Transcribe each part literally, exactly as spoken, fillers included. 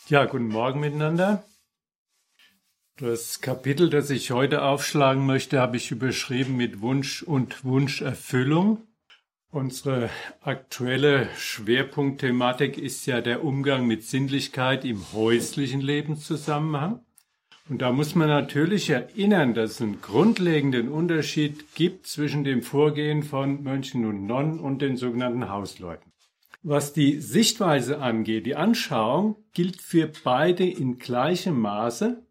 Ja, guten Morgen miteinander. Das Kapitel, das ich heute aufschlagen möchte, habe ich überschrieben mit Wunsch und Wunscherfüllung. Unsere aktuelle Schwerpunktthematik ist ja der Umgang mit Sinnlichkeit im häuslichen Lebenszusammenhang. Und da muss man natürlich erinnern, dass es einen grundlegenden Unterschied gibt zwischen dem Vorgehen von Mönchen und Nonnen und den sogenannten Hausleuten. Was die Sichtweise angeht, die Anschauung gilt für beide in gleichem Maße.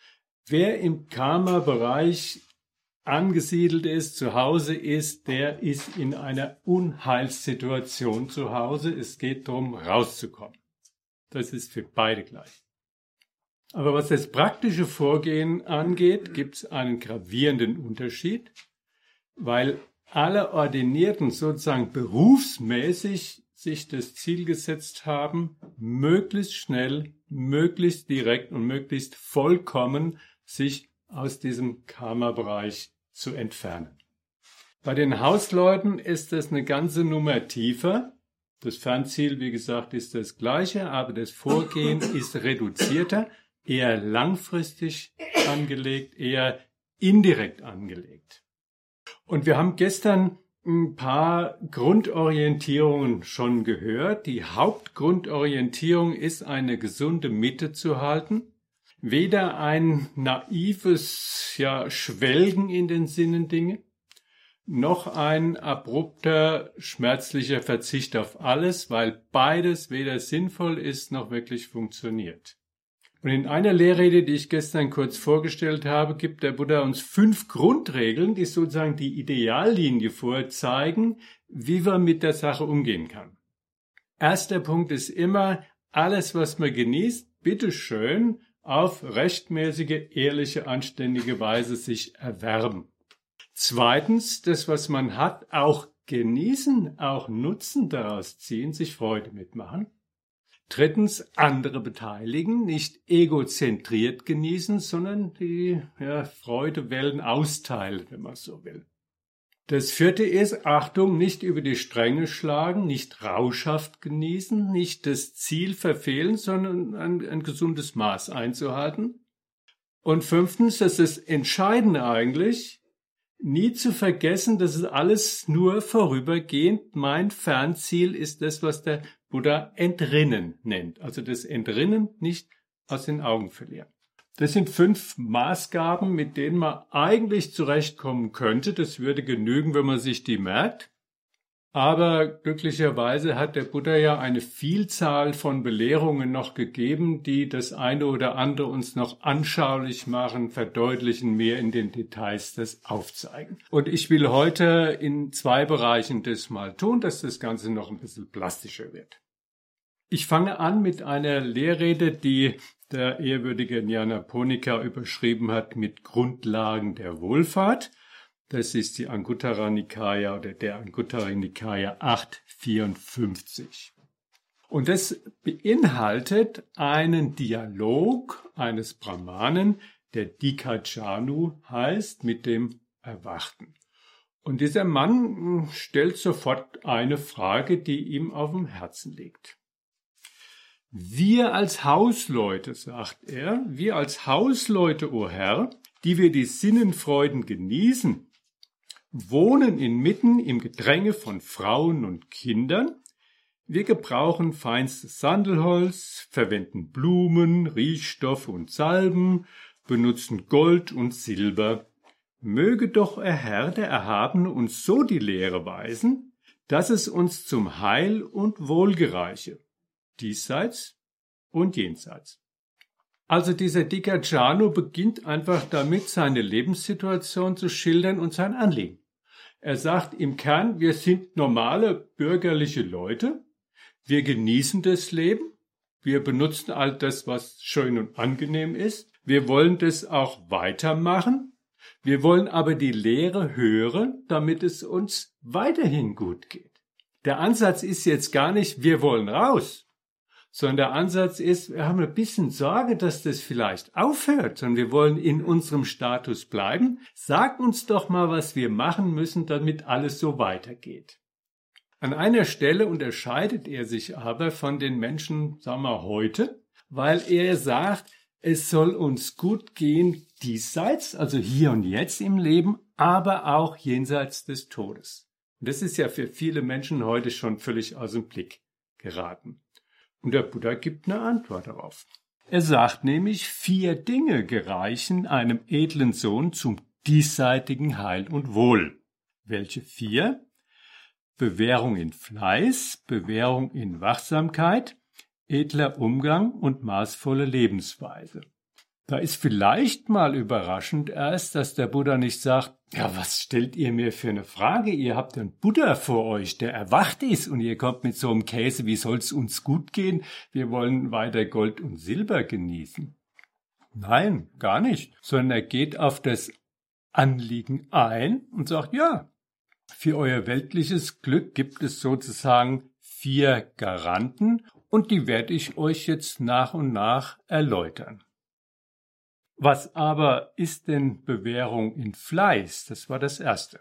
Wer im Karma-Bereich angesiedelt ist, zu Hause ist, der ist in einer Unheilssituation zu Hause. Es geht darum, rauszukommen. Das ist für beide gleich. Aber was das praktische Vorgehen angeht, gibt es einen gravierenden Unterschied, weil alle Ordinierten sozusagen berufsmäßig sich das Ziel gesetzt haben, möglichst schnell, möglichst direkt und möglichst vollkommen sich aus diesem Karma-Bereich zu entfernen. Bei den Hausleuten ist das eine ganze Nummer tiefer. Das Fernziel, wie gesagt, ist das gleiche, aber das Vorgehen ist reduzierter, eher langfristig angelegt, eher indirekt angelegt. Und wir haben gestern ein paar Grundorientierungen schon gehört. Die Hauptgrundorientierung ist, eine gesunde Mitte zu halten. Weder ein naives ja, Schwelgen in den Sinnendingen, noch ein abrupter, schmerzlicher Verzicht auf alles, weil beides weder sinnvoll ist, noch wirklich funktioniert. Und in einer Lehrrede, die ich gestern kurz vorgestellt habe, gibt der Buddha uns fünf Grundregeln, die sozusagen die Ideallinie vorzeigen, wie man mit der Sache umgehen kann. Erster Punkt ist immer, alles, was man genießt, bitteschön auf rechtmäßige, ehrliche, anständige Weise sich erwerben. Zweitens, das, was man hat, auch genießen, auch Nutzen daraus ziehen, sich Freude mitmachen. Drittens, andere beteiligen, nicht egozentriert genießen, sondern die ja, Freudewellen austeilen, wenn man so will. Das vierte ist, Achtung, nicht über die Stränge schlagen, nicht rauschhaft genießen, nicht das Ziel verfehlen, sondern ein, ein gesundes Maß einzuhalten. Und fünftens, das ist das Entscheidende eigentlich, nie zu vergessen, dass es alles nur vorübergehend. Mein Fernziel ist das, was der Buddha Entrinnen nennt. Also das Entrinnen nicht aus den Augen verlieren. Das sind fünf Maßgaben, mit denen man eigentlich zurechtkommen könnte. Das würde genügen, wenn man sich die merkt. Aber glücklicherweise hat der Buddha ja eine Vielzahl von Belehrungen noch gegeben, die das eine oder andere uns noch anschaulich machen, verdeutlichen, mehr in den Details das aufzeigen. Und ich will heute in zwei Bereichen das mal tun, dass das Ganze noch ein bisschen plastischer wird. Ich fange an mit einer Lehrrede, die der ehrwürdige Nyanaponika überschrieben hat mit Grundlagen der Wohlfahrt. Das ist die Anguttara Nikaya oder der Anguttara Nikaya acht vierundfünfzig. Und das beinhaltet einen Dialog eines Brahmanen, der Dikajanu heißt, mit dem Erwachten. Und dieser Mann stellt sofort eine Frage, die ihm auf dem Herzen liegt. Wir als Hausleute, sagt er, wir als Hausleute, o Herr, die wir die Sinnenfreuden genießen, wohnen inmitten im Gedränge von Frauen und Kindern. Wir gebrauchen feinstes Sandelholz, verwenden Blumen, Riechstoffe und Salben, benutzen Gold und Silber. Möge doch, der Herr, der Erhabene, uns so die Lehre weisen, dass es uns zum Heil und Wohl gereiche, diesseits und jenseits. Also dieser Dikajanu beginnt einfach damit, seine Lebenssituation zu schildern und sein Anliegen. Er sagt im Kern, wir sind normale bürgerliche Leute, wir genießen das Leben, wir benutzen all das, was schön und angenehm ist, wir wollen das auch weitermachen, wir wollen aber die Lehre hören, damit es uns weiterhin gut geht. Der Ansatz ist jetzt gar nicht, wir wollen raus, sondern der Ansatz ist, wir haben ein bisschen Sorge, dass das vielleicht aufhört, sondern wir wollen in unserem Status bleiben. Sag uns doch mal, was wir machen müssen, damit alles so weitergeht. An einer Stelle unterscheidet er sich aber von den Menschen, sagen wir heute, weil er sagt, es soll uns gut gehen diesseits, also hier und jetzt im Leben, aber auch jenseits des Todes. Und das ist ja für viele Menschen heute schon völlig aus dem Blick geraten. Und der Buddha gibt eine Antwort darauf. Er sagt nämlich, vier Dinge gereichen einem edlen Sohn zum diesseitigen Heil und Wohl. Welche vier? Bewährung in Fleiß, Bewährung in Wachsamkeit, edler Umgang und maßvolle Lebensweise. Da ist vielleicht mal überraschend erst, dass der Buddha nicht sagt, ja, was stellt ihr mir für eine Frage? Ihr habt einen Buddha vor euch, der erwacht ist und ihr kommt mit so einem Käse, wie soll's uns gut gehen? Wir wollen weiter Gold und Silber genießen. Nein, gar nicht, sondern er geht auf das Anliegen ein und sagt, ja, für euer weltliches Glück gibt es sozusagen vier Garanten und die werde ich euch jetzt nach und nach erläutern. Was aber ist denn Bewährung in Fleiß? Das war das Erste.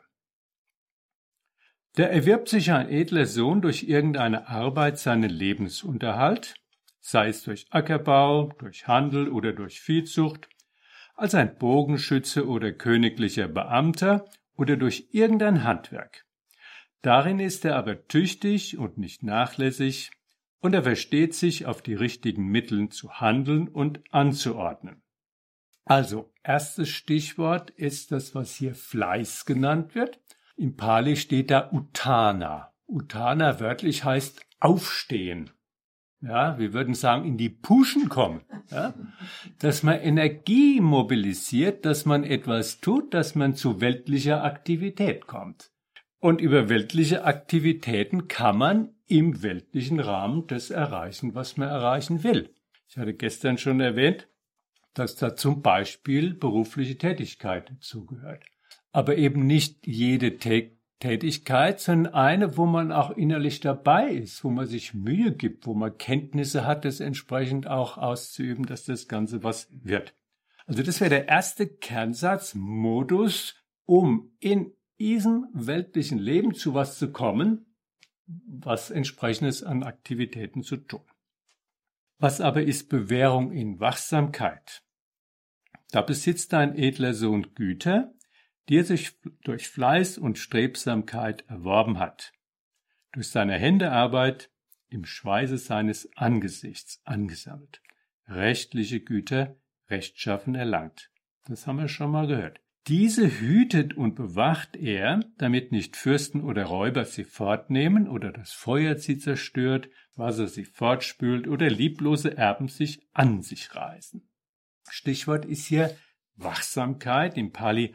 Da erwirbt sich ein edler Sohn durch irgendeine Arbeit seinen Lebensunterhalt, sei es durch Ackerbau, durch Handel oder durch Viehzucht, als ein Bogenschütze oder königlicher Beamter oder durch irgendein Handwerk. Darin ist er aber tüchtig und nicht nachlässig, und er versteht sich auf die richtigen Mittel zu handeln und anzuordnen. Also, erstes Stichwort ist das, was hier Fleiß genannt wird. Im Pali steht da Uttana. Uttana wörtlich heißt aufstehen. Ja, wir würden sagen, in die Puschen kommen. Ja? Dass man Energie mobilisiert, dass man etwas tut, dass man zu weltlicher Aktivität kommt. Und über weltliche Aktivitäten kann man im weltlichen Rahmen das erreichen, was man erreichen will. Ich hatte gestern schon erwähnt, dass da zum Beispiel berufliche Tätigkeit dazugehört. Aber eben nicht jede Tä- Tätigkeit, sondern eine, wo man auch innerlich dabei ist, wo man sich Mühe gibt, wo man Kenntnisse hat, das entsprechend auch auszuüben, dass das Ganze was wird. Also das wäre der erste Kernsatz, Modus, um in diesem weltlichen Leben zu was zu kommen, was entsprechendes an Aktivitäten zu tun. Was aber ist Bewährung in Wachsamkeit? Da besitzt ein edler Sohn Güter, die er sich durch Fleiß und Strebsamkeit erworben hat, durch seine Händearbeit im Schweiße seines Angesichts angesammelt, rechtliche Güter rechtschaffen erlangt. Das haben wir schon mal gehört. Diese hütet und bewacht er, damit nicht Fürsten oder Räuber sie fortnehmen oder das Feuer sie zerstört, Wasser sie fortspült oder lieblose Erben sich an sich reißen. Stichwort ist hier Wachsamkeit, im Pali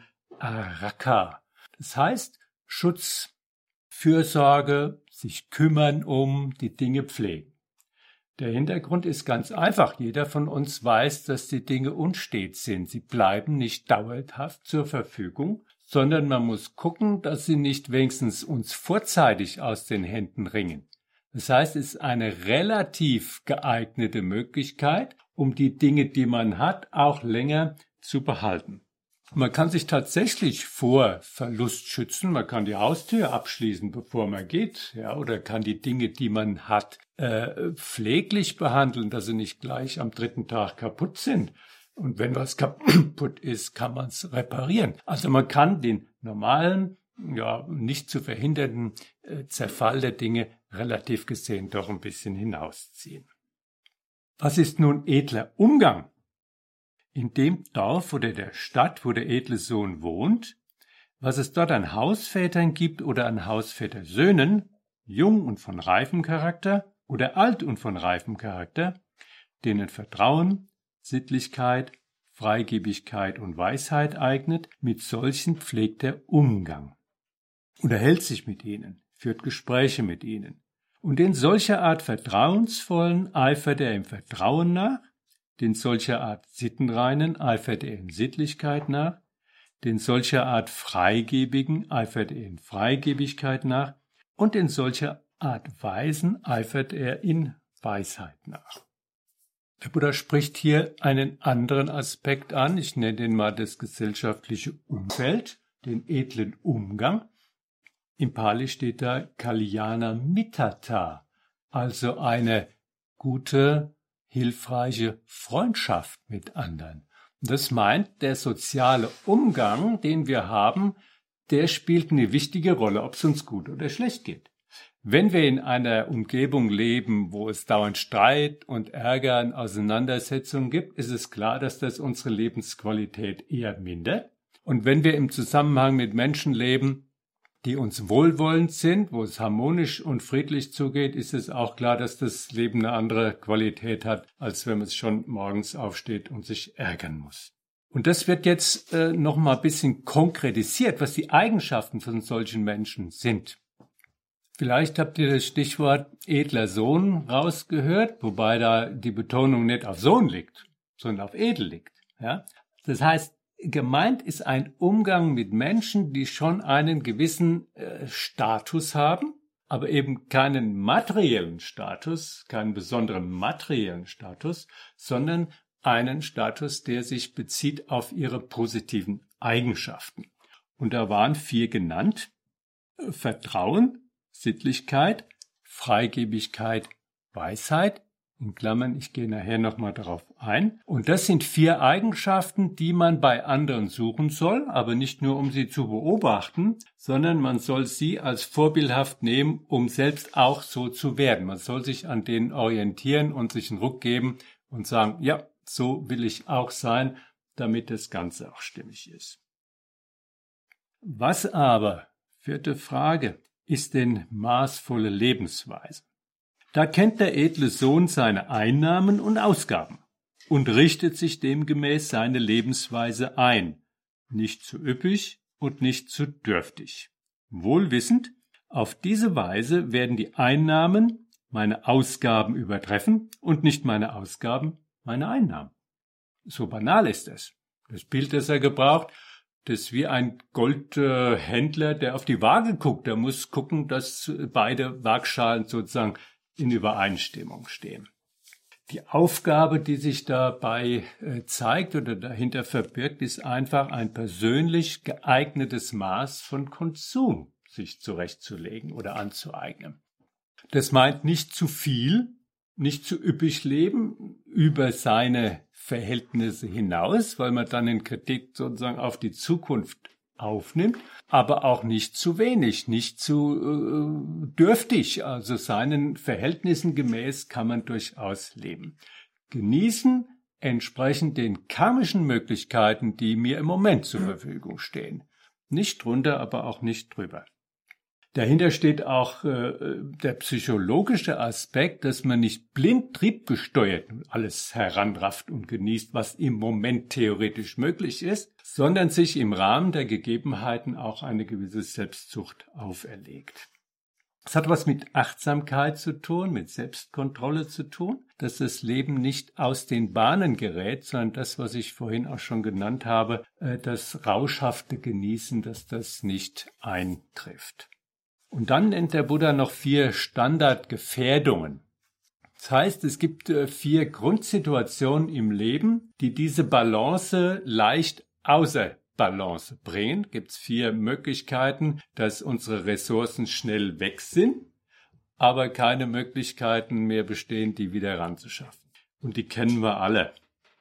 Araka. Das heißt Schutz, Fürsorge, sich kümmern um, die Dinge pflegen. Der Hintergrund ist ganz einfach. Jeder von uns weiß, dass die Dinge unstet sind. Sie bleiben nicht dauerhaft zur Verfügung, sondern man muss gucken, dass sie nicht wenigstens uns vorzeitig aus den Händen ringen. Das heißt, es ist eine relativ geeignete Möglichkeit, um die Dinge, die man hat, auch länger zu behalten. Man kann sich tatsächlich vor Verlust schützen. Man kann die Haustür abschließen, bevor man geht, ja, oder kann die Dinge, die man hat, äh, pfleglich behandeln, dass sie nicht gleich am dritten Tag kaputt sind. Und wenn was kaputt ist, kann man es reparieren. Also man kann den normalen, ja, nicht zu verhindernden äh, Zerfall der Dinge relativ gesehen doch ein bisschen hinausziehen. Was ist nun edler Umgang? In dem Dorf oder der Stadt, wo der edle Sohn wohnt, was es dort an Hausvätern gibt oder an Hausvätersöhnen, jung und von reifem Charakter oder alt und von reifem Charakter, denen Vertrauen, Sittlichkeit, Freigebigkeit und Weisheit eignet, mit solchen pflegt er Umgang. Unterhält sich mit ihnen, führt Gespräche mit ihnen. Und in solcher Art Vertrauensvollen eifert er im Vertrauen nach, den solcher Art Sittenreinen eifert er in Sittlichkeit nach, den solcher Art Freigebigen eifert er in Freigebigkeit nach und in solcher Art Weisen eifert er in Weisheit nach. Der Buddha spricht hier einen anderen Aspekt an, ich nenne den mal das gesellschaftliche Umfeld, den edlen Umgang. Im Pali steht da Kalyana Mittata, also eine gute, hilfreiche Freundschaft mit anderen. Das meint, der soziale Umgang, den wir haben, der spielt eine wichtige Rolle, ob es uns gut oder schlecht geht. Wenn wir in einer Umgebung leben, wo es dauernd Streit und Ärger und Auseinandersetzungen gibt, ist es klar, dass das unsere Lebensqualität eher mindert. Und wenn wir im Zusammenhang mit Menschen leben, die uns wohlwollend sind, wo es harmonisch und friedlich zugeht, ist es auch klar, dass das Leben eine andere Qualität hat, als wenn man schon morgens aufsteht und sich ärgern muss. Und das wird jetzt äh, noch mal ein bisschen konkretisiert, was die Eigenschaften von solchen Menschen sind. Vielleicht habt ihr das Stichwort edler Sohn rausgehört, wobei da die Betonung nicht auf Sohn liegt, sondern auf edel liegt. Ja? Das heißt, gemeint ist ein Umgang mit Menschen, die schon einen gewissen äh, Status haben, aber eben keinen materiellen Status, keinen besonderen materiellen Status, sondern einen Status, der sich bezieht auf ihre positiven Eigenschaften. Und da waren vier genannt: Vertrauen, Sittlichkeit, Freigebigkeit, Weisheit, in Klammern, ich gehe nachher nochmal darauf ein. Und das sind vier Eigenschaften, die man bei anderen suchen soll, aber nicht nur, um sie zu beobachten, sondern man soll sie als vorbildhaft nehmen, um selbst auch so zu werden. Man soll sich an denen orientieren und sich einen Ruck geben und sagen, ja, so will ich auch sein, damit das Ganze auch stimmig ist. Was aber, vierte Frage, ist denn maßvolle Lebensweise? Da kennt der edle Sohn seine Einnahmen und Ausgaben und richtet sich demgemäß seine Lebensweise ein, nicht zu üppig und nicht zu dürftig. Wohl wissend, auf diese Weise werden die Einnahmen meine Ausgaben übertreffen und nicht meine Ausgaben meine Einnahmen. So banal ist es. Das Bild, das er gebraucht, das ist wie ein Goldhändler, der auf die Waage guckt. Der muss gucken, dass beide Waagschalen sozusagen in Übereinstimmung stehen. Die Aufgabe, die sich dabei äh, zeigt oder dahinter verbirgt, ist einfach ein persönlich geeignetes Maß von Konsum sich zurechtzulegen oder anzueignen. Das meint nicht zu viel, nicht zu üppig leben über seine Verhältnisse hinaus, weil man dann den Kredit sozusagen auf die Zukunft aufnimmt, aber auch nicht zu wenig, nicht zu äh, dürftig. Also seinen Verhältnissen gemäß kann man durchaus leben. Genießen entsprechend den karmischen Möglichkeiten, die mir im Moment zur Verfügung stehen. Nicht drunter, aber auch nicht drüber. Dahinter steht auch äh, der psychologische Aspekt, dass man nicht blind triebgesteuert alles heranrafft und genießt, was im Moment theoretisch möglich ist, sondern sich im Rahmen der Gegebenheiten auch eine gewisse Selbstzucht auferlegt. Es hat was mit Achtsamkeit zu tun, mit Selbstkontrolle zu tun, dass das Leben nicht aus den Bahnen gerät, sondern das, was ich vorhin auch schon genannt habe, äh, das rauschhafte Genießen, dass das nicht eintrifft. Und dann nennt der Buddha noch vier Standardgefährdungen. Das heißt, es gibt vier Grundsituationen im Leben, die diese Balance leicht außer Balance bringen. Gibt es vier Möglichkeiten, dass unsere Ressourcen schnell weg sind, aber keine Möglichkeiten mehr bestehen, die wieder ranzuschaffen. Und die kennen wir alle.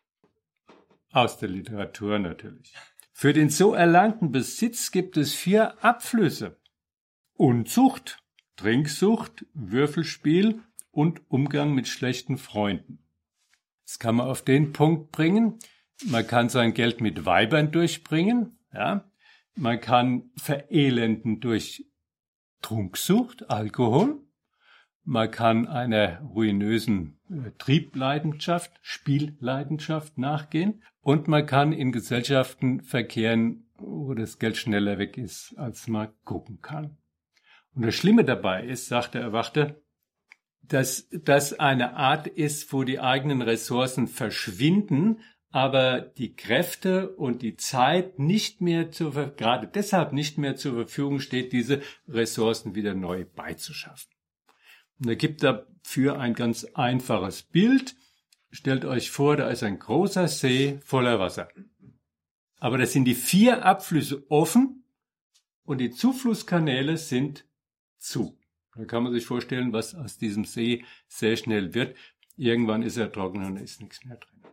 Aus der Literatur natürlich. Für den so erlangten Besitz gibt es vier Abflüsse. Unzucht, Trinksucht, Würfelspiel und Umgang mit schlechten Freunden. Das kann man auf den Punkt bringen. Man kann sein Geld mit Weibern durchbringen. Ja. Man kann verelenden durch Trunksucht, Alkohol. Man kann einer ruinösen äh, Triebleidenschaft, Spielleidenschaft nachgehen. Und man kann in Gesellschaften verkehren, wo das Geld schneller weg ist, als man gucken kann. Und das Schlimme dabei ist, sagt der Erwachte, dass das eine Art ist, wo die eigenen Ressourcen verschwinden, aber die Kräfte und die Zeit nicht mehr zur, gerade deshalb nicht mehr zur Verfügung steht, diese Ressourcen wieder neu beizuschaffen. Und er gibt dafür ein ganz einfaches Bild. Stellt euch vor, da ist ein großer See voller Wasser. Aber da sind die vier Abflüsse offen und die Zuflusskanäle sind zu. Da kann man sich vorstellen, was aus diesem See sehr schnell wird. irgendwann ist er trocken und ist nichts mehr drin.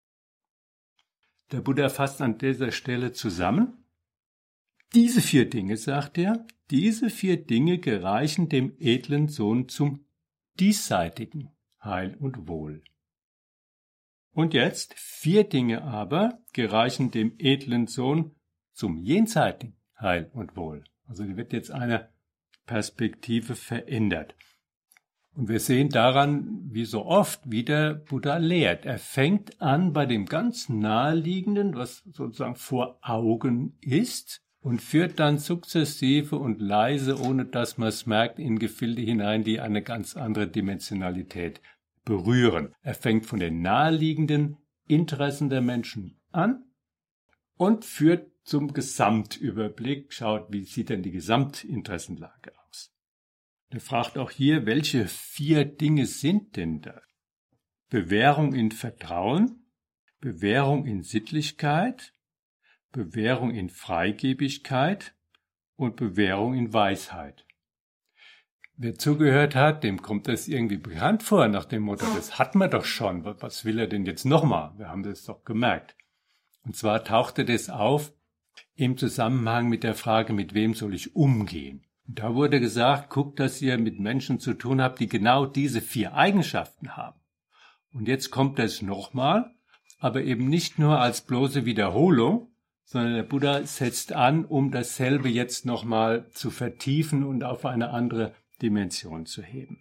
Der Buddha fasst an dieser Stelle zusammen. Diese vier Dinge, sagt er, diese vier Dinge gereichen dem edlen Sohn zum diesseitigen Heil und Wohl. Und jetzt, vier Dinge aber gereichen dem edlen Sohn zum jenseitigen Heil und Wohl. Also da wird jetzt eine Perspektive verändert. Und wir sehen daran, wie so oft, wie der Buddha lehrt. Er fängt an bei dem ganz Naheliegenden, was sozusagen vor Augen ist, und führt dann sukzessive und leise, ohne dass man es merkt, in Gefilde hinein, die eine ganz andere Dimensionalität berühren. Er fängt von den naheliegenden Interessen der Menschen an und führt zum Gesamtüberblick, schaut, wie sieht denn die Gesamtinteressenlage aus. Er fragt auch hier, welche vier Dinge sind denn da? Bewährung in Vertrauen, Bewährung in Sittlichkeit, Bewährung in Freigebigkeit und Bewährung in Weisheit. Wer zugehört hat, dem kommt das irgendwie bekannt vor, nach dem Motto, das hat man doch schon, was will er denn jetzt nochmal? Wir haben das doch gemerkt. Und zwar tauchte das auf im Zusammenhang mit der Frage, mit wem soll ich umgehen? Und da wurde gesagt, guckt, dass ihr mit Menschen zu tun habt, die genau diese vier Eigenschaften haben. Und jetzt kommt das nochmal, aber eben nicht nur als bloße Wiederholung, sondern der Buddha setzt an, um dasselbe jetzt nochmal zu vertiefen und auf eine andere Dimension zu heben.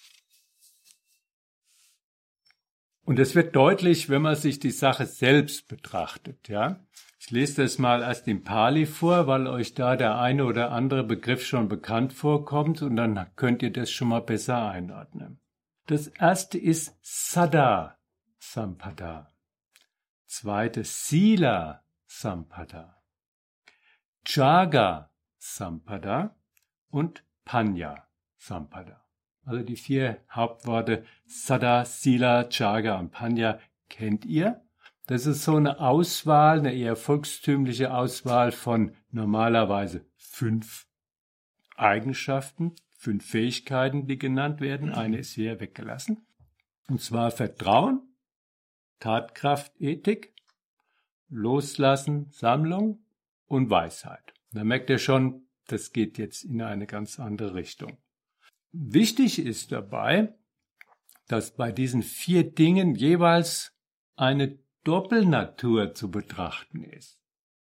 Und es wird deutlich, wenn man sich die Sache selbst betrachtet, ja. Ich lese das mal erst im Pali vor, weil euch da der eine oder andere Begriff schon bekannt vorkommt und dann könnt ihr das schon mal besser einordnen. Das erste ist Saddha Sampada. Zweite Sila Sampada, Jaga Sampada und Panya Sampada. Also die vier Hauptworte Saddha, Sila, Jaga und Panya kennt ihr. Das ist so eine Auswahl, eine eher volkstümliche Auswahl von normalerweise fünf Eigenschaften, fünf Fähigkeiten, die genannt werden. Eine ist hier weggelassen. Und zwar Vertrauen, Tatkraft, Ethik, Loslassen, Sammlung und Weisheit. Da merkt ihr schon, das geht jetzt in eine ganz andere Richtung. Wichtig ist dabei, dass bei diesen vier Dingen jeweils eine Doppelnatur zu betrachten ist.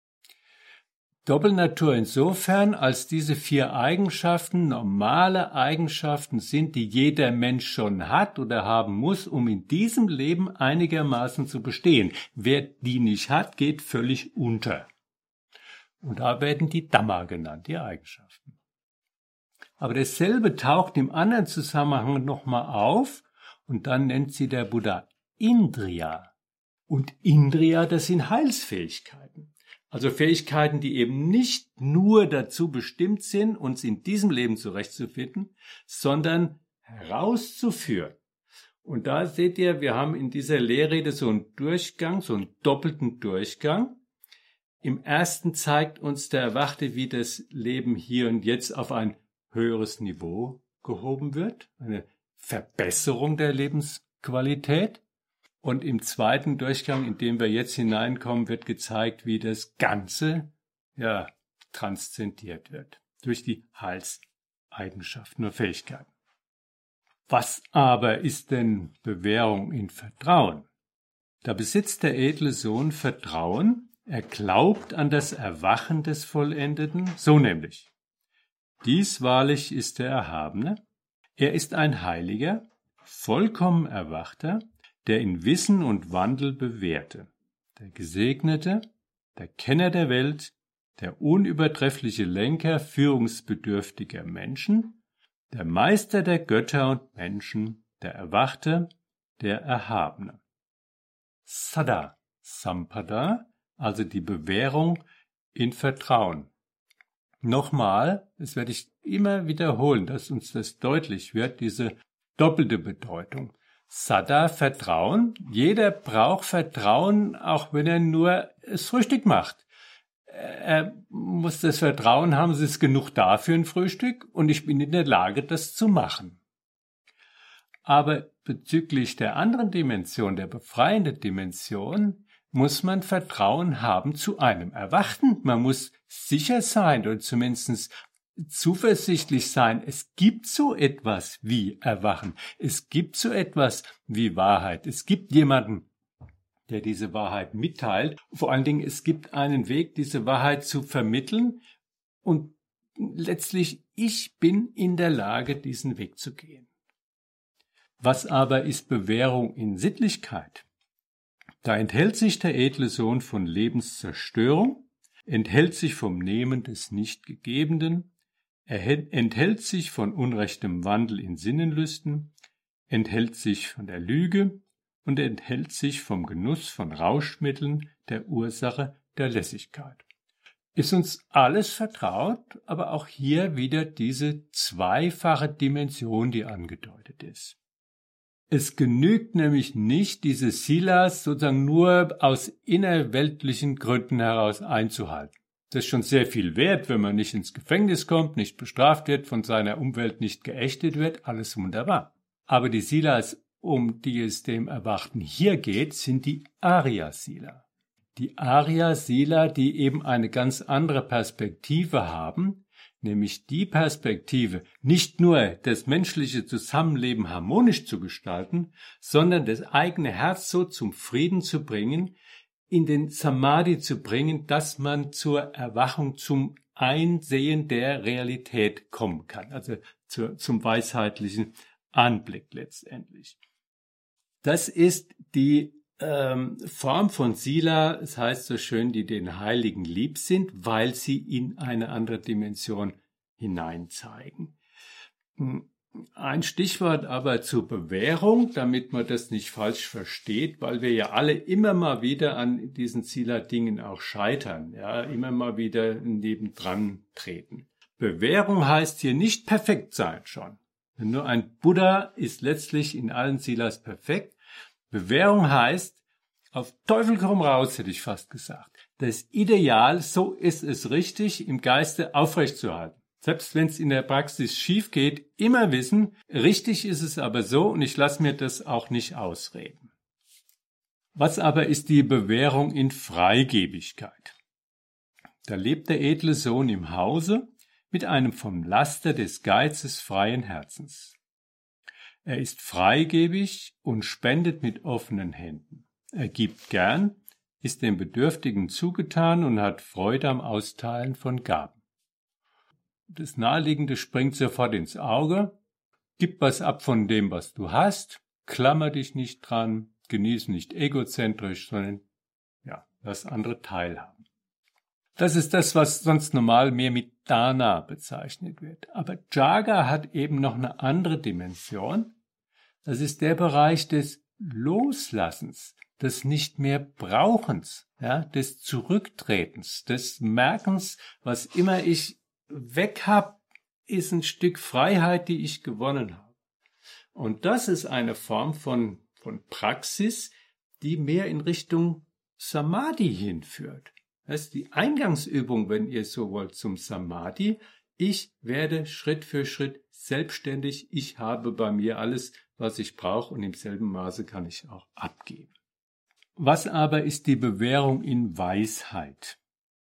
Doppelnatur insofern, als diese vier Eigenschaften normale Eigenschaften sind, die jeder Mensch schon hat oder haben muss, um in diesem Leben einigermaßen zu bestehen. Wer die nicht hat, geht völlig unter. Und da werden die Dhamma genannt, die Eigenschaften. Aber dasselbe taucht im anderen Zusammenhang nochmal auf und dann nennt sie der Buddha Indriya. Und Indriya, das sind Heilsfähigkeiten. Also Fähigkeiten, die eben nicht nur dazu bestimmt sind, uns in diesem Leben zurechtzufinden, sondern herauszuführen. Und da seht ihr, wir haben in dieser Lehrrede so einen Durchgang, so einen doppelten Durchgang. Im ersten zeigt uns der Erwachte, wie das Leben hier und jetzt auf ein höheres Niveau gehoben wird, eine Verbesserung der Lebensqualität. Und im zweiten Durchgang, in dem wir jetzt hineinkommen, wird gezeigt, wie das Ganze ja transzendiert wird durch die Heilseigenschaften oder Fähigkeiten. Was aber ist denn Bewährung in Vertrauen? Da besitzt der edle Sohn Vertrauen, er glaubt an das Erwachen des Vollendeten, so nämlich: Dies wahrlich ist der Erhabene, er ist ein Heiliger, vollkommen Erwachter, der in Wissen und Wandel bewährte, der Gesegnete, der Kenner der Welt, der unübertreffliche Lenker führungsbedürftiger Menschen, der Meister der Götter und Menschen, der Erwachte, der Erhabene. Saddha Sampada, also die Bewährung in Vertrauen. Nochmal, das werde ich immer wiederholen, dass uns das deutlich wird, diese doppelte Bedeutung. Saddha, Vertrauen. Jeder braucht Vertrauen, auch wenn er nur es Frühstück macht. Er muss das Vertrauen haben, es ist genug da für ein Frühstück und ich bin in der Lage, das zu machen. Aber bezüglich der anderen Dimension, der befreienden Dimension, muss man Vertrauen haben zu einem Erwachen. Man muss sicher sein oder zumindest zuversichtlich sein, es gibt so etwas wie Erwachen. Es gibt so etwas wie Wahrheit. Es gibt jemanden, der diese Wahrheit mitteilt. Vor allen Dingen, es gibt einen Weg, diese Wahrheit zu vermitteln. Und letztlich, ich bin in der Lage, diesen Weg zu gehen. Was aber ist Bewährung in Sittlichkeit? Da enthält sich der edle Sohn von Lebenszerstörung, enthält sich vom Nehmen des Nichtgegebenen, er enthält sich von unrechtem Wandel in Sinnenlüsten, enthält sich von der Lüge und enthält sich vom Genuss von Rauschmitteln, der Ursache der Lässigkeit. Ist uns alles vertraut, aber auch hier wieder diese zweifache Dimension, die angedeutet ist. Es genügt nämlich nicht, diese Silas sozusagen nur aus innerweltlichen Gründen heraus einzuhalten. Das ist schon sehr viel wert, wenn man nicht ins Gefängnis kommt, nicht bestraft wird, von seiner Umwelt nicht geächtet wird, alles wunderbar. Aber die Silas, um die es dem Erwachten hier geht, sind die Arya-Sila. Die Arya-Sila, die eben eine ganz andere Perspektive haben, nämlich die Perspektive, nicht nur das menschliche Zusammenleben harmonisch zu gestalten, sondern das eigene Herz so zum Frieden zu bringen, in den Samadhi zu bringen, dass man zur Erwachung, zum Einsehen der Realität kommen kann, also zu, zum weisheitlichen Anblick letztendlich. Das ist die ähm, Form von Sila, es heißt so schön, die den Heiligen lieb sind, weil sie in eine andere Dimension hineinzeigen. Ein Stichwort aber zur Bewährung, damit man das nicht falsch versteht, weil wir ja alle immer mal wieder an diesen Sila-Dingen auch scheitern, ja, immer mal wieder nebendran treten. Bewährung heißt hier nicht perfekt sein schon. Nur ein Buddha ist letztlich in allen Silas perfekt. Bewährung heißt, auf Teufel komm raus, hätte ich fast gesagt. Das Ideal, so ist es richtig, im Geiste aufrechtzuerhalten. Selbst wenn es in der Praxis schief geht, immer wissen, richtig ist es aber so und ich lasse mir das auch nicht ausreden. Was aber ist die Bewährung in Freigebigkeit? Da lebt der edle Sohn im Hause mit einem vom Laster des Geizes freien Herzens. Er ist freigebig und spendet mit offenen Händen. Er gibt gern, ist dem Bedürftigen zugetan und hat Freude am Austeilen von Gaben. Das Naheliegende springt sofort ins Auge. Gib was ab von dem, was du hast. Klammer dich nicht dran. Genieße nicht egozentrisch, sondern ja, lass andere teilhaben. Das ist das, was sonst normal mehr mit Dana bezeichnet wird. Aber Jaga hat eben noch eine andere Dimension. Das ist der Bereich des Loslassens, des nicht mehr Brauchens, ja, des Zurücktretens, des Merkens, was immer ich weg hab, ist ein Stück Freiheit, die ich gewonnen habe. Und das ist eine Form von, von Praxis, die mehr in Richtung Samadhi hinführt. Das ist die Eingangsübung, wenn ihr so wollt, zum Samadhi. Ich werde Schritt für Schritt selbstständig. Ich habe bei mir alles, was ich brauche, und im selben Maße kann ich auch abgeben. Was aber ist die Bewährung in Weisheit?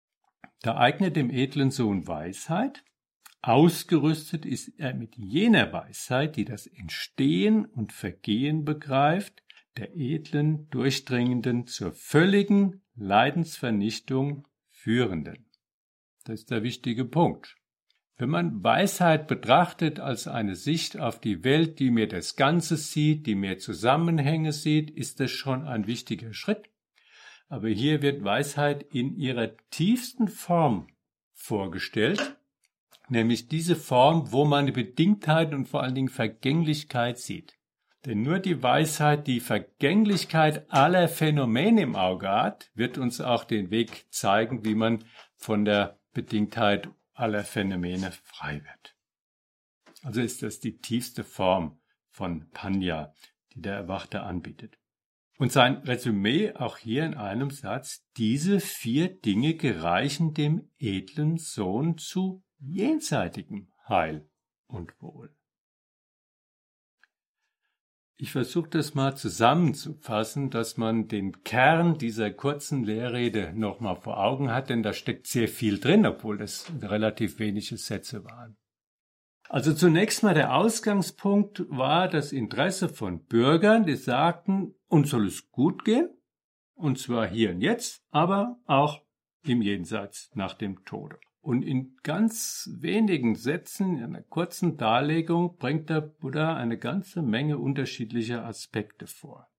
Da eignet dem edlen Sohn Weisheit. Ausgerüstet ist er mit jener Weisheit, die das Entstehen und Vergehen begreift, der edlen, durchdringenden, zur völligen Leidensvernichtung führenden. Das ist der wichtige Punkt. Wenn man Weisheit betrachtet als eine Sicht auf die Welt, die mehr das Ganze sieht, die mehr Zusammenhänge sieht, ist das schon ein wichtiger Schritt. Aber hier wird Weisheit in ihrer tiefsten Form vorgestellt, nämlich diese Form, wo man die Bedingtheit und vor allen Dingen Vergänglichkeit sieht. Denn nur die Weisheit, die Vergänglichkeit aller Phänomene im Auge hat, wird uns auch den Weg zeigen, wie man von der Bedingtheit aller Phänomene frei wird. Also ist das die tiefste Form von Panya, die der Erwachte anbietet. Und sein Resümee auch hier in einem Satz: Diese vier Dinge gereichen dem edlen Sohn zu jenseitigem Heil und Wohl. Ich versuche das mal zusammenzufassen, dass man den Kern dieser kurzen Lehrrede nochmal vor Augen hat, denn da steckt sehr viel drin, obwohl das relativ wenige Sätze waren. Also zunächst mal der Ausgangspunkt war das Interesse von Bürgern, die sagten, uns soll es gut gehen, und zwar hier und jetzt, aber auch im Jenseits nach dem Tode. Und in ganz wenigen Sätzen, in einer kurzen Darlegung, bringt der Buddha eine ganze Menge unterschiedlicher Aspekte vor.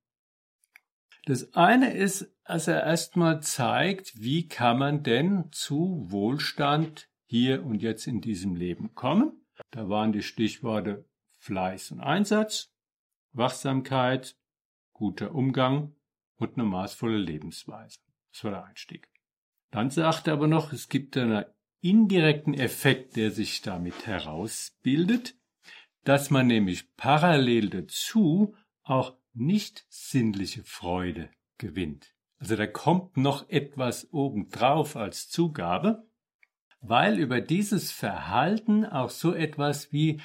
Das eine ist, dass er erstmal zeigt, wie kann man denn zu Wohlstand hier und jetzt in diesem Leben kommen. Da waren die Stichworte Fleiß und Einsatz, Wachsamkeit, guter Umgang und eine maßvolle Lebensweise. Das war der Einstieg. Dann sagt er aber noch, es gibt einen indirekten Effekt, der sich damit herausbildet, dass man nämlich parallel dazu auch nicht sinnliche Freude gewinnt. Also da kommt noch etwas obendrauf als Zugabe, weil über dieses Verhalten auch so etwas wie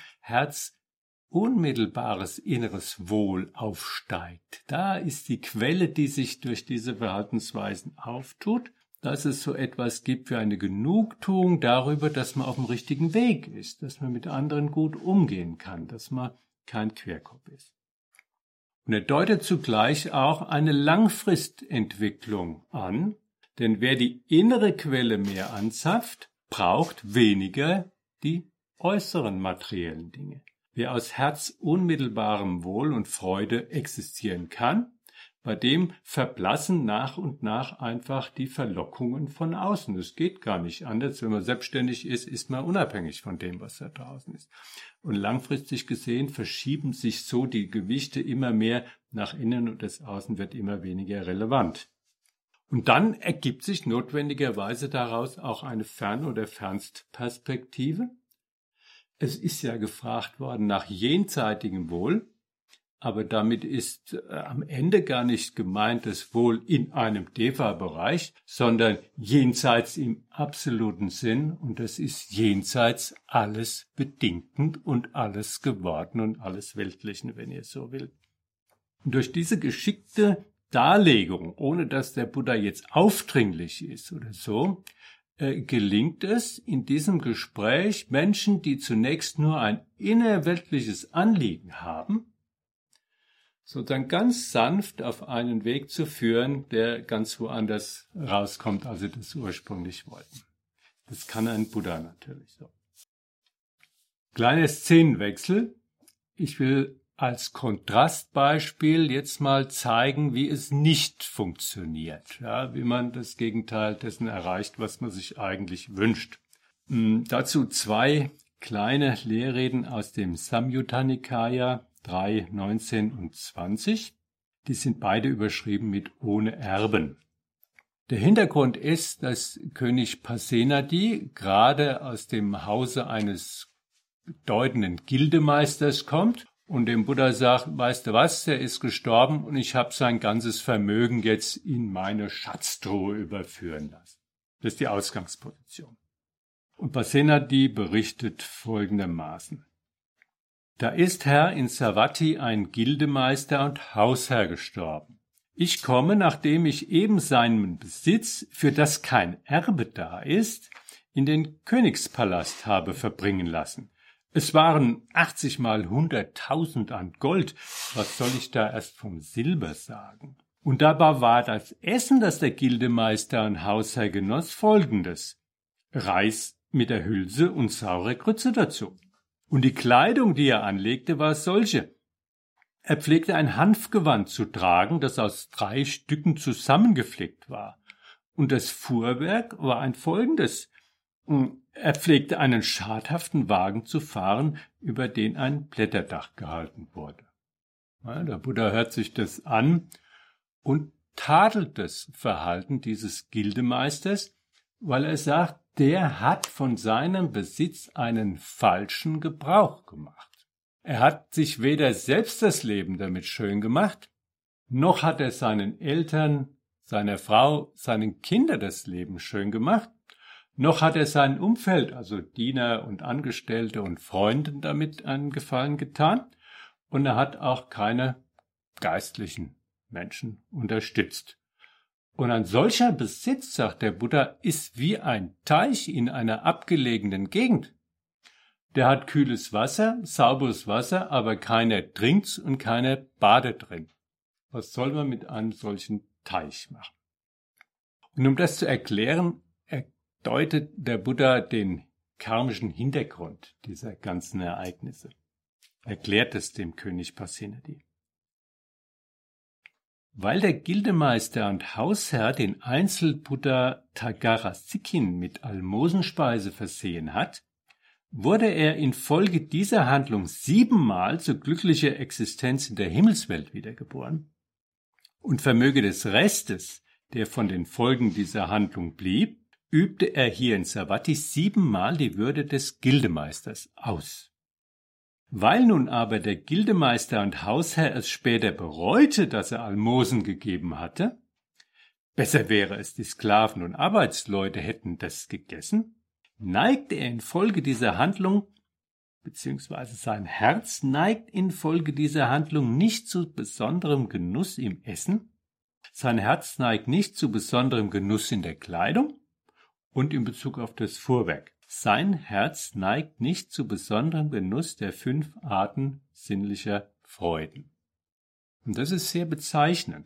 herzunmittelbares inneres Wohl aufsteigt. Da ist die Quelle, die sich durch diese Verhaltensweisen auftut, dass es so etwas gibt wie eine Genugtuung darüber, dass man auf dem richtigen Weg ist, dass man mit anderen gut umgehen kann, dass man kein Querkopf ist. Und er deutet zugleich auch eine Langfristentwicklung an, denn wer die innere Quelle mehr anzapft, braucht weniger die äußeren materiellen Dinge. Wer aus herzunmittelbarem Wohl und Freude existieren kann, bei dem verblassen nach und nach einfach die Verlockungen von außen. Es geht gar nicht anders. Wenn man selbstständig ist, ist man unabhängig von dem, was da draußen ist. Und langfristig gesehen verschieben sich so die Gewichte immer mehr nach innen und das Außen wird immer weniger relevant. Und dann ergibt sich notwendigerweise daraus auch eine Fern- oder Fernstperspektive. Es ist ja gefragt worden nach jenseitigem Wohl. Aber damit ist äh, am Ende gar nicht gemeint das Wohl in einem Deva-Bereich, sondern jenseits im absoluten Sinn. Und das ist jenseits alles Bedingten und alles Gewordenen und alles Weltlichen, wenn ihr so will. Und durch diese geschickte Darlegung, ohne dass der Buddha jetzt aufdringlich ist oder so, äh, gelingt es in diesem Gespräch Menschen, die zunächst nur ein innerweltliches Anliegen haben, sozusagen ganz sanft auf einen Weg zu führen, der ganz woanders rauskommt, als sie das ursprünglich wollten. Das kann ein Buddha natürlich so. Kleiner Szenenwechsel. Ich will als Kontrastbeispiel jetzt mal zeigen, wie es nicht funktioniert, ja, wie man das Gegenteil dessen erreicht, was man sich eigentlich wünscht. Hm, dazu zwei kleine Lehrreden aus dem Samyutta Nikaya, drei, neunzehn und zwanzig. Die sind beide überschrieben mit ohne Erben. Der Hintergrund ist, dass König Pasenadi gerade aus dem Hause eines bedeutenden Gildemeisters kommt und dem Buddha sagt, weißt du was, der ist gestorben und ich habe sein ganzes Vermögen jetzt in meine Schatztruhe überführen lassen. Das ist die Ausgangsposition. Und Pasenadi berichtet folgendermaßen. Da ist Herr in Savatthi ein Gildemeister und Hausherr gestorben. Ich komme, nachdem ich eben seinen Besitz, für das kein Erbe da ist, in den Königspalast habe verbringen lassen. Es waren achtzig mal hunderttausend an Gold. Was soll ich da erst vom Silber sagen? Und dabei war das Essen, das der Gildemeister und Hausherr genoss, folgendes. Reis mit der Hülse und saure Grütze dazu. Und die Kleidung, die er anlegte, war solche. Er pflegte ein Hanfgewand zu tragen, das aus drei Stücken zusammengeflickt war. Und das Fuhrwerk war ein folgendes. Er pflegte einen schadhaften Wagen zu fahren, über den ein Blätterdach gehalten wurde. Ja, der Buddha hört sich das an und tadelt das Verhalten dieses Gildemeisters, weil er sagt, der hat von seinem Besitz einen falschen Gebrauch gemacht. Er hat sich weder selbst das Leben damit schön gemacht, noch hat er seinen Eltern, seiner Frau, seinen Kindern das Leben schön gemacht, noch hat er sein Umfeld, also Diener und Angestellte und Freunden damit einen Gefallen getan, und er hat auch keine geistlichen Menschen unterstützt. Und ein solcher Besitz, sagt der Buddha, ist wie ein Teich in einer abgelegenen Gegend. Der hat kühles Wasser, sauberes Wasser, aber keiner trinkt's und keiner badet drin. Was soll man mit einem solchen Teich machen? Und um das zu erklären, deutet der Buddha den karmischen Hintergrund dieser ganzen Ereignisse. Erklärt es dem König Pasenadi. Weil der Gildemeister und Hausherr den Einzelbuddha Tagarasikin mit Almosenspeise versehen hat, wurde er infolge dieser Handlung siebenmal zu glücklicher Existenz in der Himmelswelt wiedergeboren und vermöge des Restes, der von den Folgen dieser Handlung blieb, übte er hier in Savatthi siebenmal die Würde des Gildemeisters aus. Weil nun aber der Gildemeister und Hausherr es später bereute, dass er Almosen gegeben hatte, besser wäre es, die Sklaven und Arbeitsleute hätten das gegessen, neigte er infolge dieser Handlung, beziehungsweise sein Herz neigt infolge dieser Handlung nicht zu besonderem Genuss im Essen, sein Herz neigt nicht zu besonderem Genuss in der Kleidung und in Bezug auf das Fuhrwerk. Sein Herz neigt nicht zu besonderem Genuss der fünf Arten sinnlicher Freuden. Und das ist sehr bezeichnend.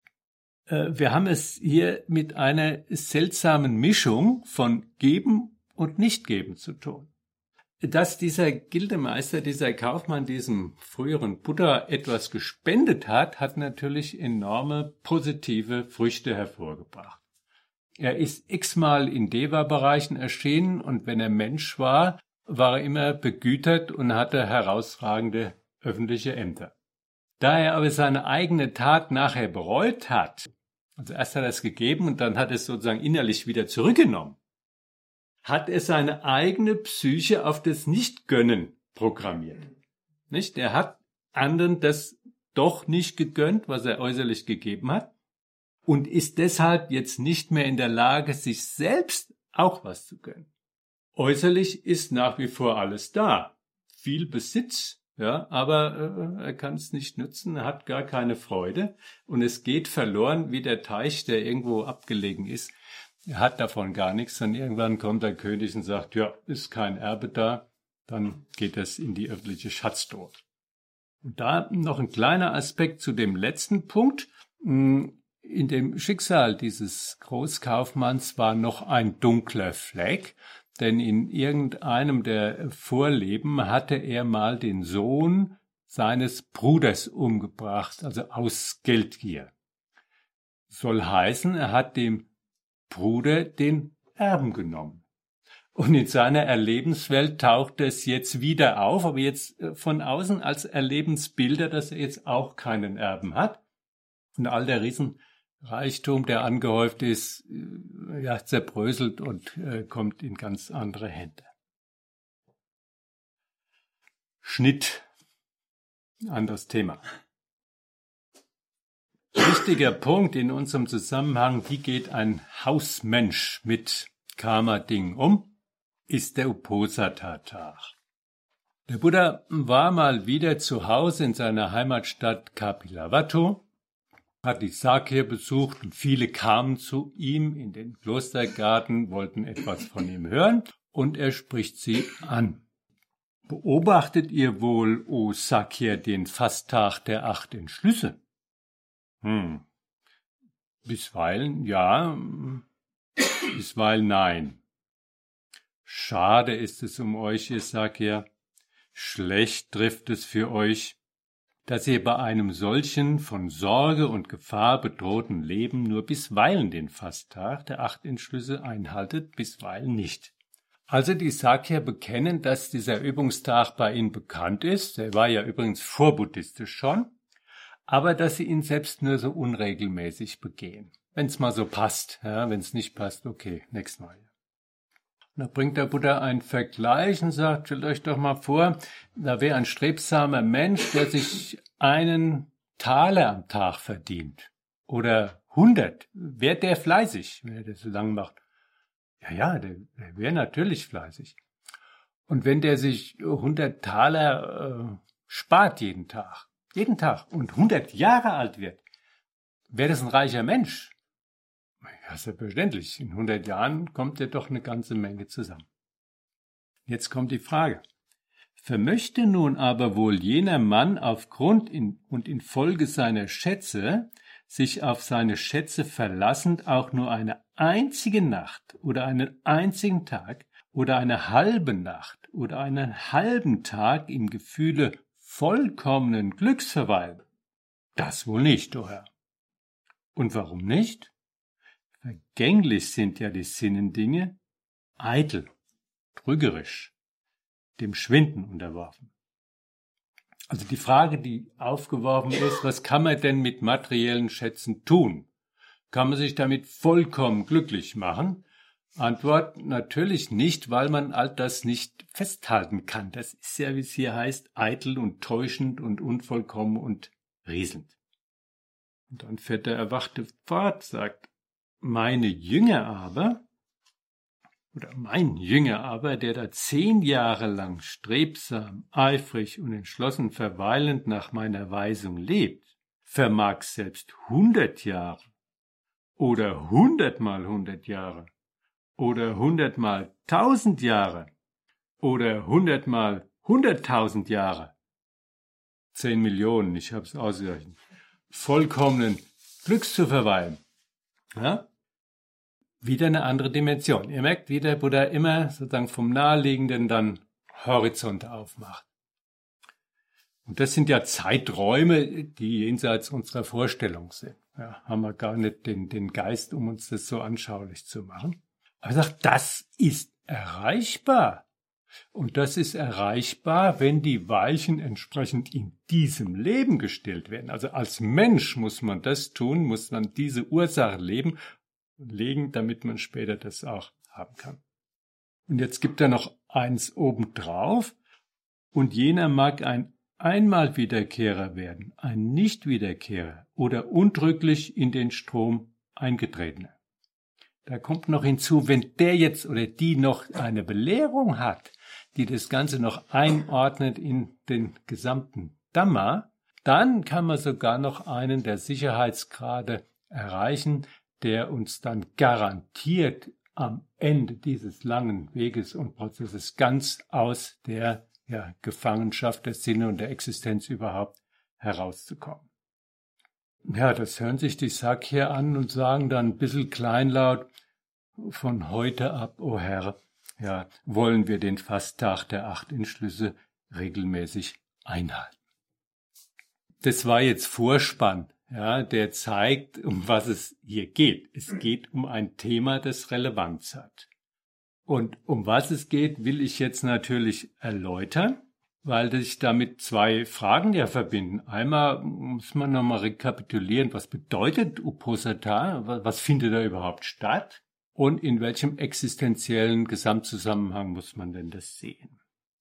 Wir haben es hier mit einer seltsamen Mischung von Geben und Nichtgeben zu tun. Dass dieser Gildemeister, dieser Kaufmann diesem früheren Buddha etwas gespendet hat, hat natürlich enorme positive Früchte hervorgebracht. Er ist x-mal in Deva-Bereichen erschienen und wenn er Mensch war, war er immer begütert und hatte herausragende öffentliche Ämter. Da er aber seine eigene Tat nachher bereut hat, also erst hat er es gegeben und dann hat er es sozusagen innerlich wieder zurückgenommen, hat er seine eigene Psyche auf das Nichtgönnen programmiert. Nicht? Er hat anderen das doch nicht gegönnt, was er äußerlich gegeben hat, und ist deshalb jetzt nicht mehr in der Lage, sich selbst auch was zu gönnen. Äußerlich ist nach wie vor alles da, viel Besitz, ja, aber äh, er kann es nicht nutzen, er hat gar keine Freude und es geht verloren wie der Teich, der irgendwo abgelegen ist. Er hat davon gar nichts, und irgendwann kommt der König und sagt, ja, ist kein Erbe da, dann geht das in die öffentliche Schatztruhe. Und da noch ein kleiner Aspekt zu dem letzten Punkt. In dem Schicksal dieses Großkaufmanns war noch ein dunkler Fleck, denn in irgendeinem der Vorleben hatte er mal den Sohn seines Bruders umgebracht, also aus Geldgier. Soll heißen, er hat dem Bruder den Erben genommen. Und in seiner Erlebenswelt taucht es jetzt wieder auf, aber jetzt von außen als Erlebensbilder, dass er jetzt auch keinen Erben hat. Und all der Riesenreichtum, der angehäuft ist, ja, zerbröselt und äh, kommt in ganz andere Hände. Schnitt. Anderes Thema. Wichtiger Punkt in unserem Zusammenhang, wie geht ein Hausmensch mit Karma-Dingen um, ist der Uposatha-Tag. Der Buddha war mal wieder zu Hause in seiner Heimatstadt Kapilavatthu, hat die Sakya besucht und viele kamen zu ihm in den Klostergarten, wollten etwas von ihm hören und er spricht sie an. Beobachtet ihr wohl, o Sakya, den Fasttag der acht Entschlüsse? Hm. Bisweilen ja, bisweilen nein. Schade ist es um euch, ihr Sakya. Schlecht trifft es für euch, dass ihr bei einem solchen von Sorge und Gefahr bedrohten Leben nur bisweilen den Fasttag der acht Entschlüsse einhaltet, bisweilen nicht. Also die Sakya bekennen, dass dieser Übungstag bei ihnen bekannt ist, der war ja übrigens vorbuddhistisch schon, aber dass sie ihn selbst nur so unregelmäßig begehen. Wenn es mal so passt, ja, wenn es nicht passt, okay, nächstes Mal. Und da bringt der Buddha einen Vergleich und sagt, stellt euch doch mal vor, da wäre ein strebsamer Mensch, der sich einen Taler am Tag verdient. Oder hundert. Wäre der fleißig, wenn er das so lang macht? Ja, ja, der, der wäre natürlich fleißig. Und wenn der sich hundert Taler äh, spart jeden Tag, jeden Tag und hundert Jahre alt wird, wäre das ein reicher Mensch? Ja, selbstverständlich. In hundert Jahren kommt ja doch eine ganze Menge zusammen. Jetzt kommt die Frage. Vermöchte nun aber wohl jener Mann aufgrund in, und infolge seiner Schätze sich auf seine Schätze verlassend auch nur eine einzige Nacht oder einen einzigen Tag oder eine halbe Nacht oder einen halben Tag im Gefühle vollkommenen Glücks verweilen? Das wohl nicht, o Herr. Und warum nicht? Vergänglich sind ja die Sinnendinge, eitel, trügerisch, dem Schwinden unterworfen. Also die Frage, die aufgeworfen ist, was kann man denn mit materiellen Schätzen tun? Kann man sich damit vollkommen glücklich machen? Antwort, natürlich nicht, weil man all das nicht festhalten kann. Das ist ja, wie es hier heißt, eitel und täuschend und unvollkommen und rieselnd. Und dann fährt der Erwachte fort, sagt, meine Jünger aber, oder mein Jünger aber, der da zehn Jahre lang strebsam, eifrig und entschlossen verweilend nach meiner Weisung lebt, vermag selbst hundert Jahre oder hundertmal hundert Jahre oder hundertmal tausend Jahre oder hundertmal hunderttausend Jahre, zehn Millionen, ich hab's ausgerechnet, vollkommenen Glücks zu verweilen. Ja? Wieder eine andere Dimension. Ihr merkt, wie der Buddha immer sozusagen vom Naheliegenden dann Horizonte aufmacht. Und das sind ja Zeiträume, die jenseits unserer Vorstellung sind. Ja, haben wir gar nicht den, den Geist, um uns das so anschaulich zu machen. Aber er sagt, das ist erreichbar. Und das ist erreichbar, wenn die Weichen entsprechend in diesem Leben gestellt werden. Also als Mensch muss man das tun, muss man diese Ursache leben, legen, damit man später das auch haben kann. Und jetzt gibt er noch eins obendrauf. Und jener mag ein einmal Wiederkehrer werden, ein Nicht-Wiederkehrer oder untrüglich in den Strom eingetretener. Da kommt noch hinzu, wenn der jetzt oder die noch eine Belehrung hat, die das Ganze noch einordnet in den gesamten Dhamma, dann kann man sogar noch einen der Sicherheitsgrade erreichen, der uns dann garantiert am Ende dieses langen Weges und Prozesses ganz aus der ja, Gefangenschaft der Sinne und der Existenz überhaupt herauszukommen. Ja, das hören sich die Sakya an und sagen dann ein bisschen kleinlaut, von heute ab, o Herr, ja, wollen wir den Fasttag der acht Entschlüsse regelmäßig einhalten. Das war jetzt Vorspann. Ja, der zeigt, um was es hier geht. Es geht um ein Thema, das Relevanz hat. Und um was es geht, will ich jetzt natürlich erläutern, weil sich damit zwei Fragen ja verbinden. Einmal muss man nochmal rekapitulieren, was bedeutet Uposatha, was findet da überhaupt statt und in welchem existenziellen Gesamtzusammenhang muss man denn das sehen.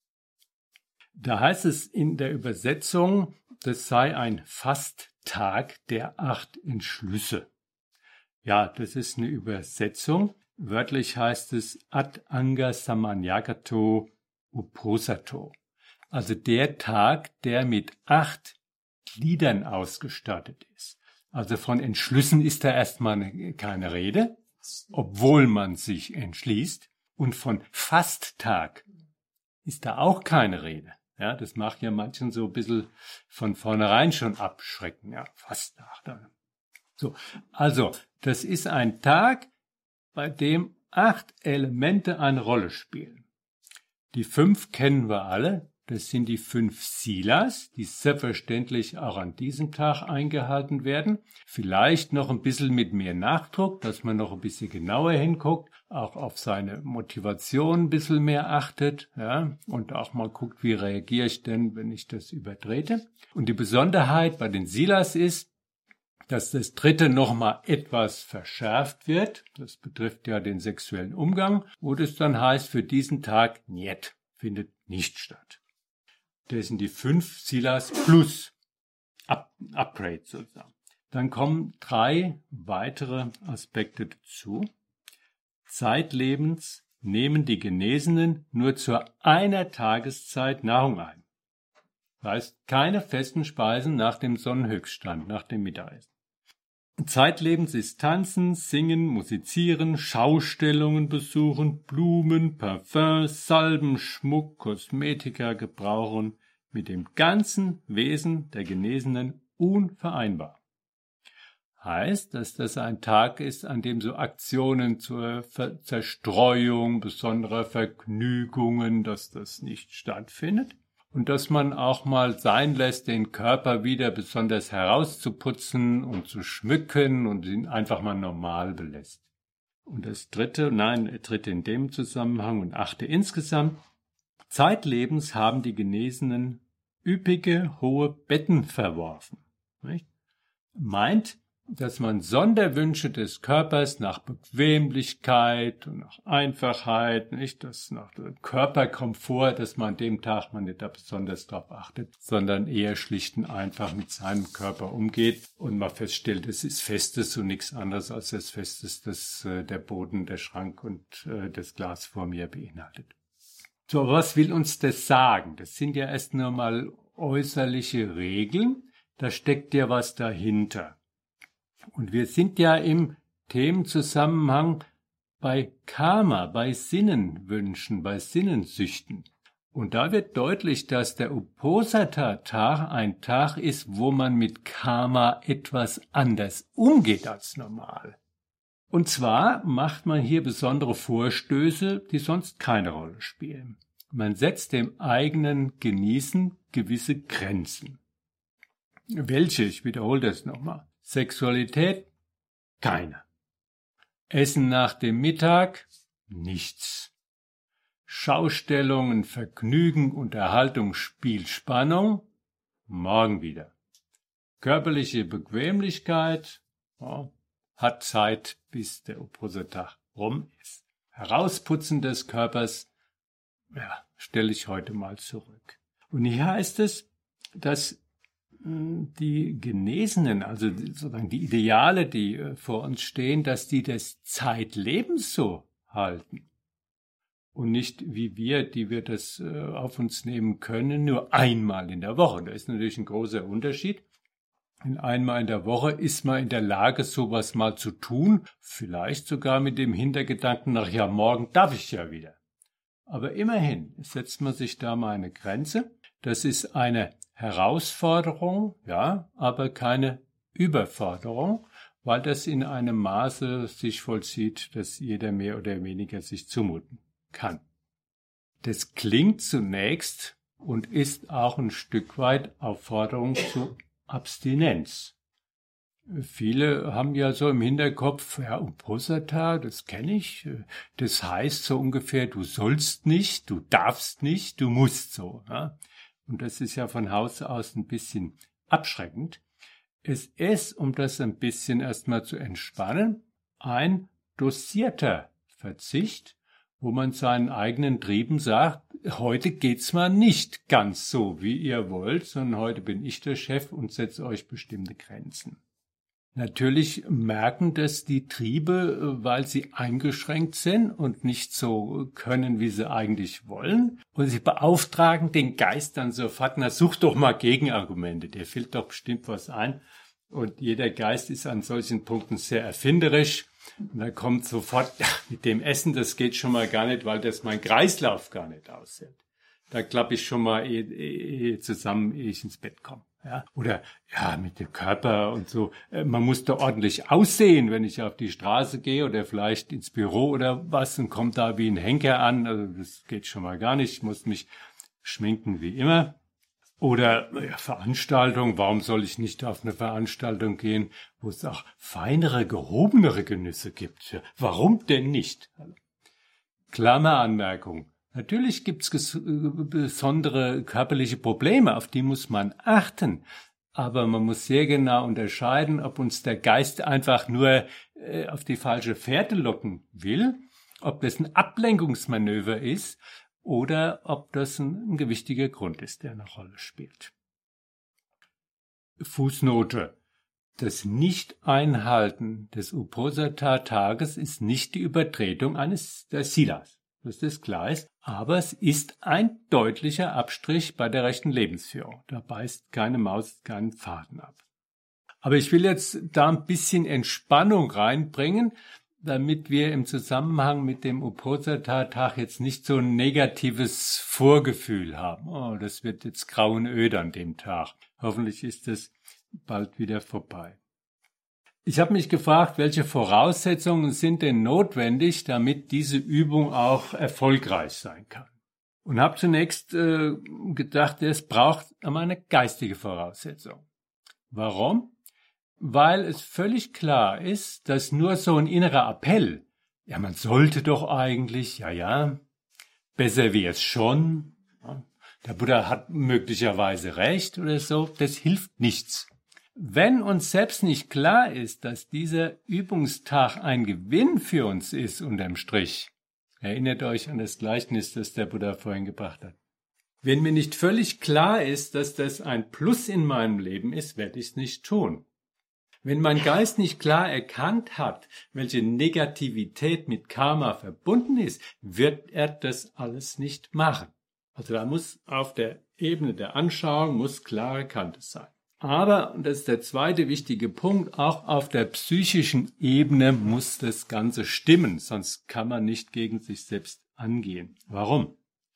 Da heißt es in der Übersetzung, das sei ein Fasttag der acht Entschlüsse. Ja, das ist eine Übersetzung. Wörtlich heißt es Ad Anga Samanyagato Uposatho. Also der Tag, der mit acht Gliedern ausgestattet ist. Also von Entschlüssen ist da erstmal keine Rede, obwohl man sich entschließt. Und von Fasttag ist da auch keine Rede. Ja, das macht ja manchen so ein bisschen von vornherein schon abschrecken. Ja, Fasttag. So, also, das ist ein Tag, bei dem acht Elemente eine Rolle spielen. Die fünf kennen wir alle. Das sind die fünf Silas, die selbstverständlich auch an diesem Tag eingehalten werden. Vielleicht noch ein bisschen mit mehr Nachdruck, dass man noch ein bisschen genauer hinguckt, auch auf seine Motivation ein bisschen mehr achtet, ja, und auch mal guckt, wie reagiere ich denn, wenn ich das übertrete. Und die Besonderheit bei den Silas ist, dass das dritte nochmal etwas verschärft wird. Das betrifft ja den sexuellen Umgang, wo das dann heißt, für diesen Tag niet, findet nicht statt. Das sind die fünf Silas plus Up Upgrade sozusagen. Dann kommen drei weitere Aspekte dazu. Zeitlebens nehmen die Genesenen nur zu einer Tageszeit Nahrung ein. Das heißt, keine festen Speisen nach dem Sonnenhöchststand, nach dem Mittagessen. Zeitlebens ist Tanzen, Singen, Musizieren, Schaustellungen besuchen, Blumen, Parfums, Salben, Schmuck, Kosmetika gebrauchen, mit dem ganzen Wesen der Genesenen unvereinbar. Heißt, dass das ein Tag ist, an dem so Aktionen zur Ver- Zerstreuung besonderer Vergnügungen, dass das nicht stattfindet. Und dass man auch mal sein lässt, den Körper wieder besonders herauszuputzen und zu schmücken und ihn einfach mal normal belässt. Und das dritte, nein, dritte in dem Zusammenhang und achte insgesamt, zeitlebens haben die Genesenen üppige, hohe Betten verworfen. Nicht? Meint, dass man Sonderwünsche des Körpers nach Bequemlichkeit und nach Einfachheit, nicht, dass nach Körperkomfort, dass man an dem Tag man nicht da besonders drauf achtet, sondern eher schlicht und einfach mit seinem Körper umgeht und man feststellt, es ist Festes und nichts anderes als das Festes, das äh, der Boden, der Schrank und äh, das Glas vor mir beinhaltet. So, was will uns das sagen? Das sind ja erst nur mal äußerliche Regeln, da steckt ja was dahinter. Und wir sind ja im Themenzusammenhang bei Karma, bei Sinnenwünschen, bei Sinnensüchten. Und da wird deutlich, dass der Uposatha-Tag ein Tag ist, wo man mit Karma etwas anders umgeht als normal. Und zwar macht man hier besondere Vorstöße, die sonst keine Rolle spielen. Man setzt dem eigenen Genießen gewisse Grenzen. Welche? Ich wiederhole das nochmal. Sexualität? Keine. Essen nach dem Mittag? Nichts. Schaustellungen, Vergnügen, Unterhaltung, Spiel, Spannung? Morgen wieder. Körperliche Bequemlichkeit? Ja, hat Zeit, bis der Uposatha rum ist. Herausputzen des Körpers? Ja, stelle ich heute mal zurück. Und hier heißt es, dass die Genesenen, also sozusagen die Ideale, die vor uns stehen, dass die das Zeitlebens so halten. Und nicht wie wir, die wir das auf uns nehmen können, nur einmal in der Woche. Da ist natürlich ein großer Unterschied. In einmal in der Woche ist man in der Lage, sowas mal zu tun, vielleicht sogar mit dem Hintergedanken nach, ja, morgen darf ich ja wieder. Aber immerhin setzt man sich da mal eine Grenze. Das ist eine Herausforderung, ja, aber keine Überforderung, weil das in einem Maße sich vollzieht, dass jeder mehr oder weniger sich zumuten kann. Das klingt zunächst und ist auch ein Stück weit Aufforderung zu Abstinenz. Viele haben ja so im Hinterkopf, ja, Uposatha, das kenne ich, das heißt so ungefähr, du sollst nicht, du darfst nicht, du musst so, ja. Und das ist ja von Haus aus ein bisschen abschreckend. Es ist, um das ein bisschen erstmal zu entspannen, ein dosierter Verzicht, wo man seinen eigenen Trieben sagt, heute geht's mal nicht ganz so, wie ihr wollt, sondern heute bin ich der Chef und setze euch bestimmte Grenzen. Natürlich merken das die Triebe, weil sie eingeschränkt sind und nicht so können, wie sie eigentlich wollen. Und sie beauftragen den Geist dann sofort, na, such doch mal Gegenargumente, dir fällt doch bestimmt was ein. Und jeder Geist ist an solchen Punkten sehr erfinderisch. Und da kommt sofort, ach, mit dem Essen, das geht schon mal gar nicht, weil das mein Kreislauf gar nicht aushält. Da klappe ich schon mal eh, eh, zusammen, ehe ich ins Bett komme. Ja, oder ja, mit dem Körper und so. Man muss da ordentlich aussehen, wenn ich auf die Straße gehe oder vielleicht ins Büro oder was und kommt da wie ein Henker an. Also das geht schon mal gar nicht. Ich muss mich schminken wie immer. Oder ja, Veranstaltung. Warum soll ich nicht auf eine Veranstaltung gehen, wo es auch feinere, gehobenere Genüsse gibt? Ja, warum denn nicht? Klammeranmerkung. Natürlich gibt's besondere körperliche Probleme, auf die muss man achten. Aber man muss sehr genau unterscheiden, ob uns der Geist einfach nur äh, auf die falsche Fährte locken will, ob das ein Ablenkungsmanöver ist oder ob das ein, ein gewichtiger Grund ist, der eine Rolle spielt. Fußnote. Das Nicht-Einhalten des Uposatha-Tages ist nicht die Übertretung eines der Silas. dass das klar ist, aber es ist ein deutlicher Abstrich bei der rechten Lebensführung. Da beißt keine Maus keinen Faden ab. Aber ich will jetzt da ein bisschen Entspannung reinbringen, damit wir im Zusammenhang mit dem Uposatha-Tag jetzt nicht so ein negatives Vorgefühl haben. Oh, das wird jetzt grau und öd an dem Tag. Hoffentlich ist es bald wieder vorbei. Ich habe mich gefragt, welche Voraussetzungen sind denn notwendig, damit diese Übung auch erfolgreich sein kann. Und habe zunächst äh, gedacht, es braucht einmal eine geistige Voraussetzung. Warum? Weil es völlig klar ist, dass nur so ein innerer Appell, ja, man sollte doch eigentlich, ja, ja, besser wäre es schon, ja, der Buddha hat möglicherweise recht oder so, das hilft nichts. Wenn uns selbst nicht klar ist, dass dieser Übungstag ein Gewinn für uns ist, unterm Strich, erinnert euch an das Gleichnis, das der Buddha vorhin gebracht hat. Wenn mir nicht völlig klar ist, dass das ein Plus in meinem Leben ist, werde ich es nicht tun. Wenn mein Geist nicht klar erkannt hat, welche Negativität mit Karma verbunden ist, wird er das alles nicht machen. Also da muss auf der Ebene der Anschauung muss klare Kante sein. Aber, und das ist der zweite wichtige Punkt, auch auf der psychischen Ebene muss das Ganze stimmen, sonst kann man nicht gegen sich selbst angehen. Warum?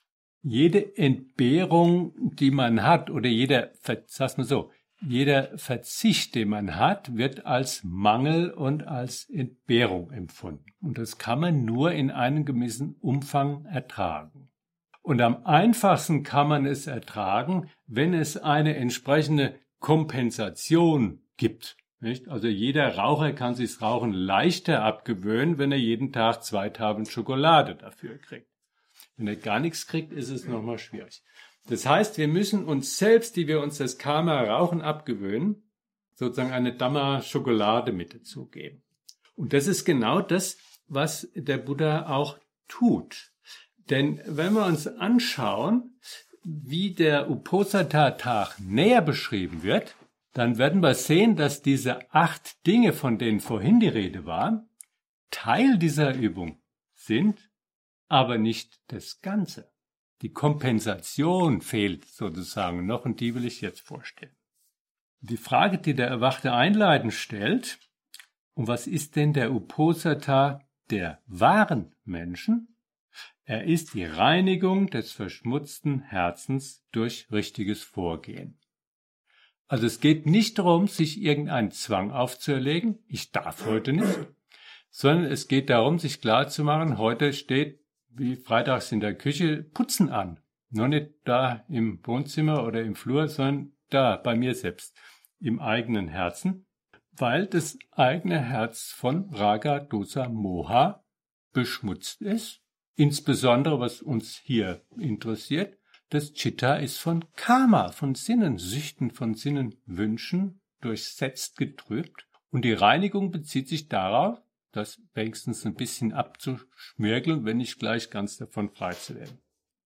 Jede Entbehrung, die man hat, oder jeder, sag's mal so, jeder Verzicht, den man hat, wird als Mangel und als Entbehrung empfunden. Und das kann man nur in einem gewissen Umfang ertragen. Und am einfachsten kann man es ertragen, wenn es eine entsprechende Kompensation gibt. Nicht? Also jeder Raucher kann sich das Rauchen leichter abgewöhnen, wenn er jeden Tag zwei Tafeln Schokolade dafür kriegt. Wenn er gar nichts kriegt, ist es nochmal schwierig. Das heißt, wir müssen uns selbst, die wir uns das Karma-Rauchen abgewöhnen, sozusagen eine Dhamma-Schokolade mit dazugeben. Und das ist genau das, was der Buddha auch tut. Denn wenn wir uns anschauen, wie der Uposatha-Tag näher beschrieben wird, dann werden wir sehen, dass diese acht Dinge, von denen vorhin die Rede war, Teil dieser Übung sind, aber nicht das Ganze. Die Kompensation fehlt sozusagen noch und die will ich jetzt vorstellen. Die Frage, die der Erwachte einleitend stellt, und was ist denn der Uposatha der wahren Menschen? Er ist die Reinigung des verschmutzten Herzens durch richtiges Vorgehen. Also es geht nicht darum, sich irgendeinen Zwang aufzuerlegen, ich darf heute nicht, sondern es geht darum, sich klarzumachen, heute steht wie freitags in der Küche Putzen an. Nur nicht da im Wohnzimmer oder im Flur, sondern da bei mir selbst, im eigenen Herzen, weil das eigene Herz von Raga, Dosa, Moha beschmutzt ist. Insbesondere, was uns hier interessiert, das Chitta ist von Karma, von Sinnensüchten, von Sinnenwünschen durchsetzt, getrübt. Und die Reinigung bezieht sich darauf, das wenigstens ein bisschen abzuschmirgeln, wenn nicht gleich ganz davon frei zu werden.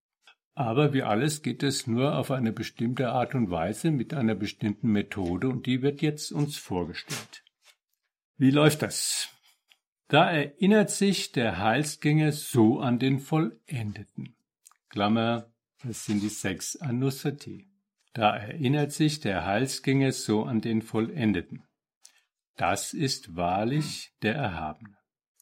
Aber wie alles geht es nur auf eine bestimmte Art und Weise mit einer bestimmten Methode und die wird jetzt uns vorgestellt. Wie läuft das? Da erinnert sich der Heilsgänger so an den Vollendeten. Klammer, das sind die sechs Anusati. Da erinnert sich der Heilsgänger so an den Vollendeten. Das ist wahrlich der Erhabene.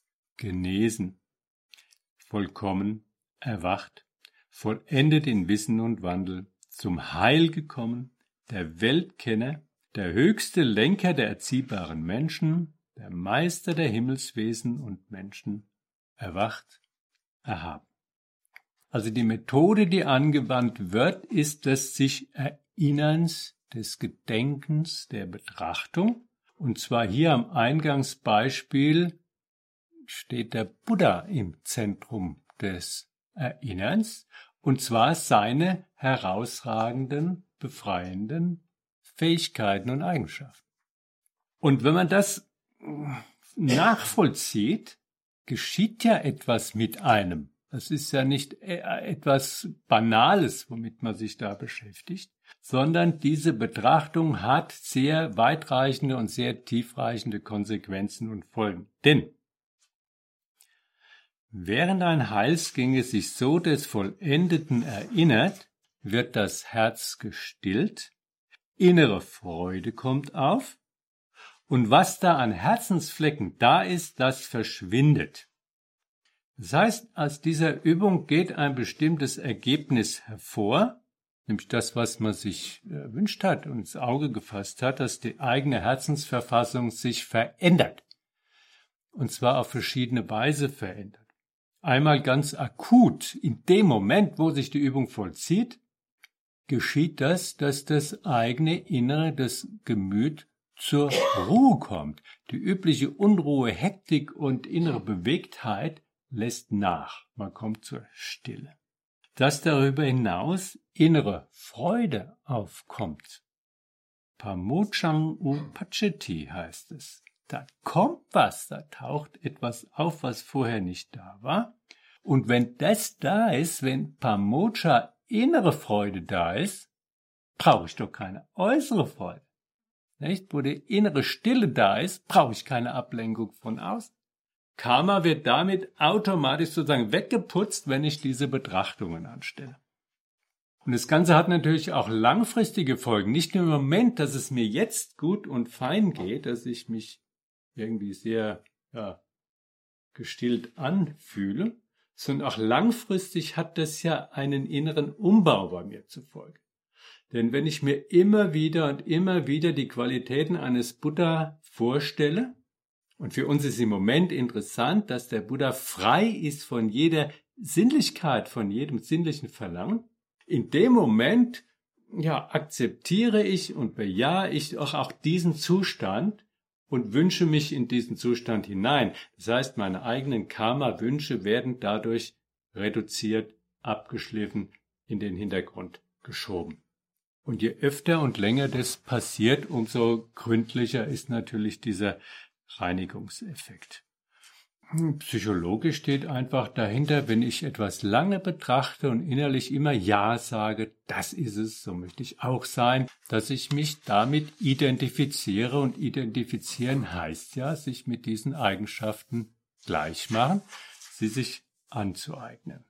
Genesen, vollkommen, erwacht, vollendet in Wissen und Wandel, zum Heil gekommen, der Weltkenner, der höchste Lenker der erziehbaren Menschen, der Meister der Himmelswesen und Menschen, erwacht, erhaben. Also die Methode, die angewandt wird, ist des sich Erinnerns, des Gedenkens, der Betrachtung. Und zwar hier am Eingangsbeispiel steht der Buddha im Zentrum des Erinnerns, und zwar seine herausragenden, befreienden Fähigkeiten und Eigenschaften. Und wenn man das nachvollzieht, geschieht ja etwas mit einem. Das ist ja nicht etwas Banales, womit man sich da beschäftigt, sondern diese Betrachtung hat sehr weitreichende und sehr tiefreichende Konsequenzen und Folgen. Denn Während ein Heilsgänger sich so des Vollendeten erinnert, wird das Herz gestillt, innere Freude kommt auf und was da an Herzensflecken da ist, das verschwindet. Das heißt, aus dieser Übung geht ein bestimmtes Ergebnis hervor, nämlich das, was man sich erwünscht hat und ins Auge gefasst hat, dass die eigene Herzensverfassung sich verändert. Und zwar auf verschiedene Weise verändert. Einmal ganz akut, in dem Moment, wo sich die Übung vollzieht, geschieht das, dass das eigene Innere, das Gemüt zur Ruhe kommt. Die übliche Unruhe, Hektik und innere Bewegtheit lässt nach. Man kommt zur Stille. Dass darüber hinaus innere Freude aufkommt. Pamojang Upacheti heißt es. Da kommt was, da taucht etwas auf, was vorher nicht da war. Und wenn das da ist, wenn Pamoja innere Freude da ist, brauche ich doch keine äußere Freude. Nicht? Wo die innere Stille da ist, brauche ich keine Ablenkung von außen. Karma wird damit automatisch sozusagen weggeputzt, wenn ich diese Betrachtungen anstelle. Und das Ganze hat natürlich auch langfristige Folgen. Nicht nur im Moment, dass es mir jetzt gut und fein geht, dass ich mich irgendwie sehr ja, gestillt anfühle, sondern auch langfristig hat das ja einen inneren Umbau bei mir zur Folge. Denn wenn ich mir immer wieder und immer wieder die Qualitäten eines Buddha vorstelle, und für uns ist im Moment interessant, dass der Buddha frei ist von jeder Sinnlichkeit, von jedem sinnlichen Verlangen, in dem Moment ja, akzeptiere ich und bejahe ich auch, auch diesen Zustand und wünsche mich in diesen Zustand hinein. Das heißt, meine eigenen Karma-Wünsche werden dadurch reduziert, abgeschliffen, in den Hintergrund geschoben. Und je öfter und länger das passiert, umso gründlicher ist natürlich dieser Reinigungseffekt. Psychologisch steht einfach dahinter, wenn ich etwas lange betrachte und innerlich immer Ja sage, das ist es, so möchte ich auch sein, dass ich mich damit identifiziere. Und identifizieren heißt ja, sich mit diesen Eigenschaften gleich machen, sie sich anzueignen.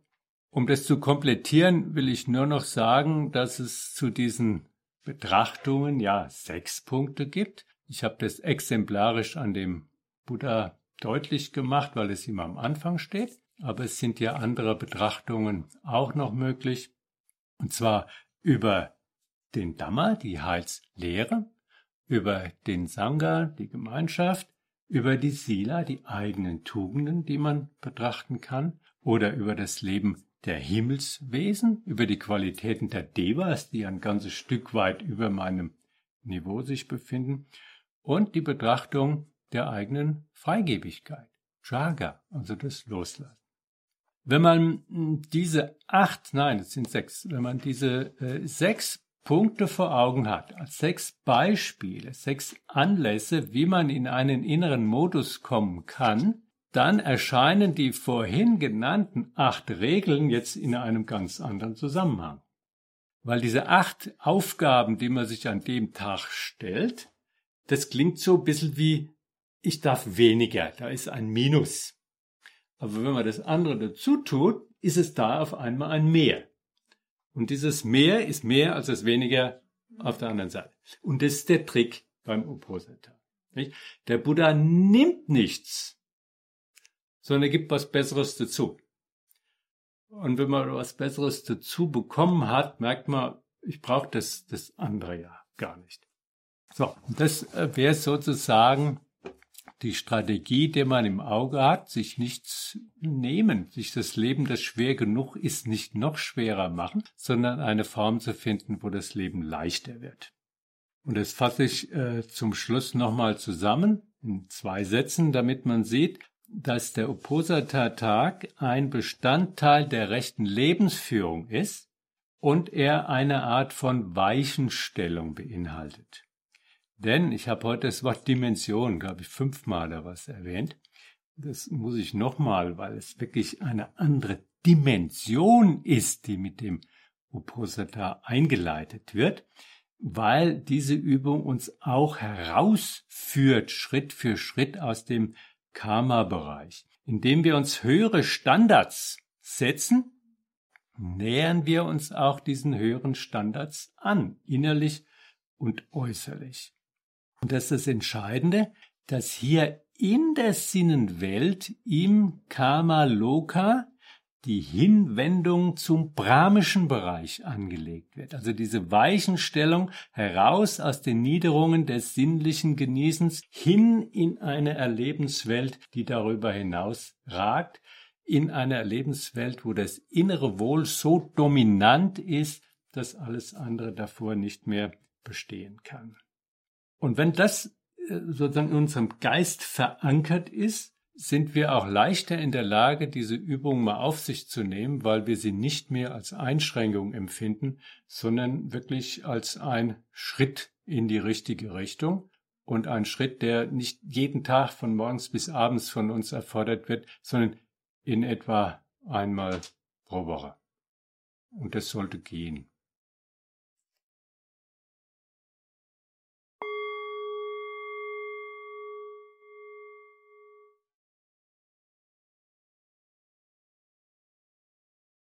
Um das zu komplettieren, will ich nur noch sagen, dass es zu diesen Betrachtungen ja sechs Punkte gibt. Ich habe das exemplarisch an dem Buddha deutlich gemacht, weil es ihm am Anfang steht. Aber es sind ja andere Betrachtungen auch noch möglich. Und zwar über den Dhamma, die Heilslehre, über den Sangha, die Gemeinschaft, über die Sila, die eigenen Tugenden, die man betrachten kann, oder über das Leben der Himmelswesen, über die Qualitäten der Devas, die ein ganzes Stück weit über meinem Niveau sich befinden, und die Betrachtung der eigenen Freigebigkeit, Jaga, also das Loslassen. Wenn man diese acht, nein, es sind sechs, wenn man diese äh, sechs Punkte vor Augen hat, als sechs Beispiele, sechs Anlässe, wie man in einen inneren Modus kommen kann, dann erscheinen die vorhin genannten acht Regeln jetzt in einem ganz anderen Zusammenhang. Weil diese acht Aufgaben, die man sich an dem Tag stellt, das klingt so ein bisschen wie, ich darf weniger, da ist ein Minus. Aber wenn man das andere dazu tut, ist es da auf einmal ein Mehr. Und dieses Mehr ist mehr als das Weniger auf der anderen Seite. Und das ist der Trick beim Uposatha. Der Buddha nimmt nichts, sondern er gibt was Besseres dazu. Und wenn man was Besseres dazu bekommen hat, merkt man, ich brauche das, das andere ja gar nicht. So, das wäre sozusagen die Strategie, die man im Auge hat, sich nichts nehmen, sich das Leben, das schwer genug ist, nicht noch schwerer machen, sondern eine Form zu finden, wo das Leben leichter wird. Und das fasse ich äh, zum Schluss nochmal zusammen in zwei Sätzen, damit man sieht, dass der Uposatha-Tag ein Bestandteil der rechten Lebensführung ist und er eine Art von Weichenstellung beinhaltet. Denn ich habe heute das Wort Dimension, glaube ich, fünfmal oder was erwähnt. Das muss ich nochmal, weil es wirklich eine andere Dimension ist, die mit dem Uposatha eingeleitet wird, weil diese Übung uns auch herausführt, Schritt für Schritt aus dem Karma-Bereich. indem wir uns höhere Standards setzen, nähern wir uns auch diesen höheren Standards an, innerlich und äußerlich. Und das ist das Entscheidende, dass hier in der Sinnenwelt im Kama Loka die Hinwendung zum brahmischen Bereich angelegt wird. Also diese Weichenstellung heraus aus den Niederungen des sinnlichen Genießens hin in eine Erlebenswelt, die darüber hinaus ragt, in eine Erlebenswelt, wo das innere Wohl so dominant ist, dass alles andere davor nicht mehr bestehen kann. Und wenn das sozusagen in unserem Geist verankert ist, sind wir auch leichter in der Lage, diese Übung mal auf sich zu nehmen, weil wir sie nicht mehr als Einschränkung empfinden, sondern wirklich als ein Schritt in die richtige Richtung und ein Schritt, der nicht jeden Tag von morgens bis abends von uns erfordert wird, sondern in etwa einmal pro Woche. Und das sollte gehen.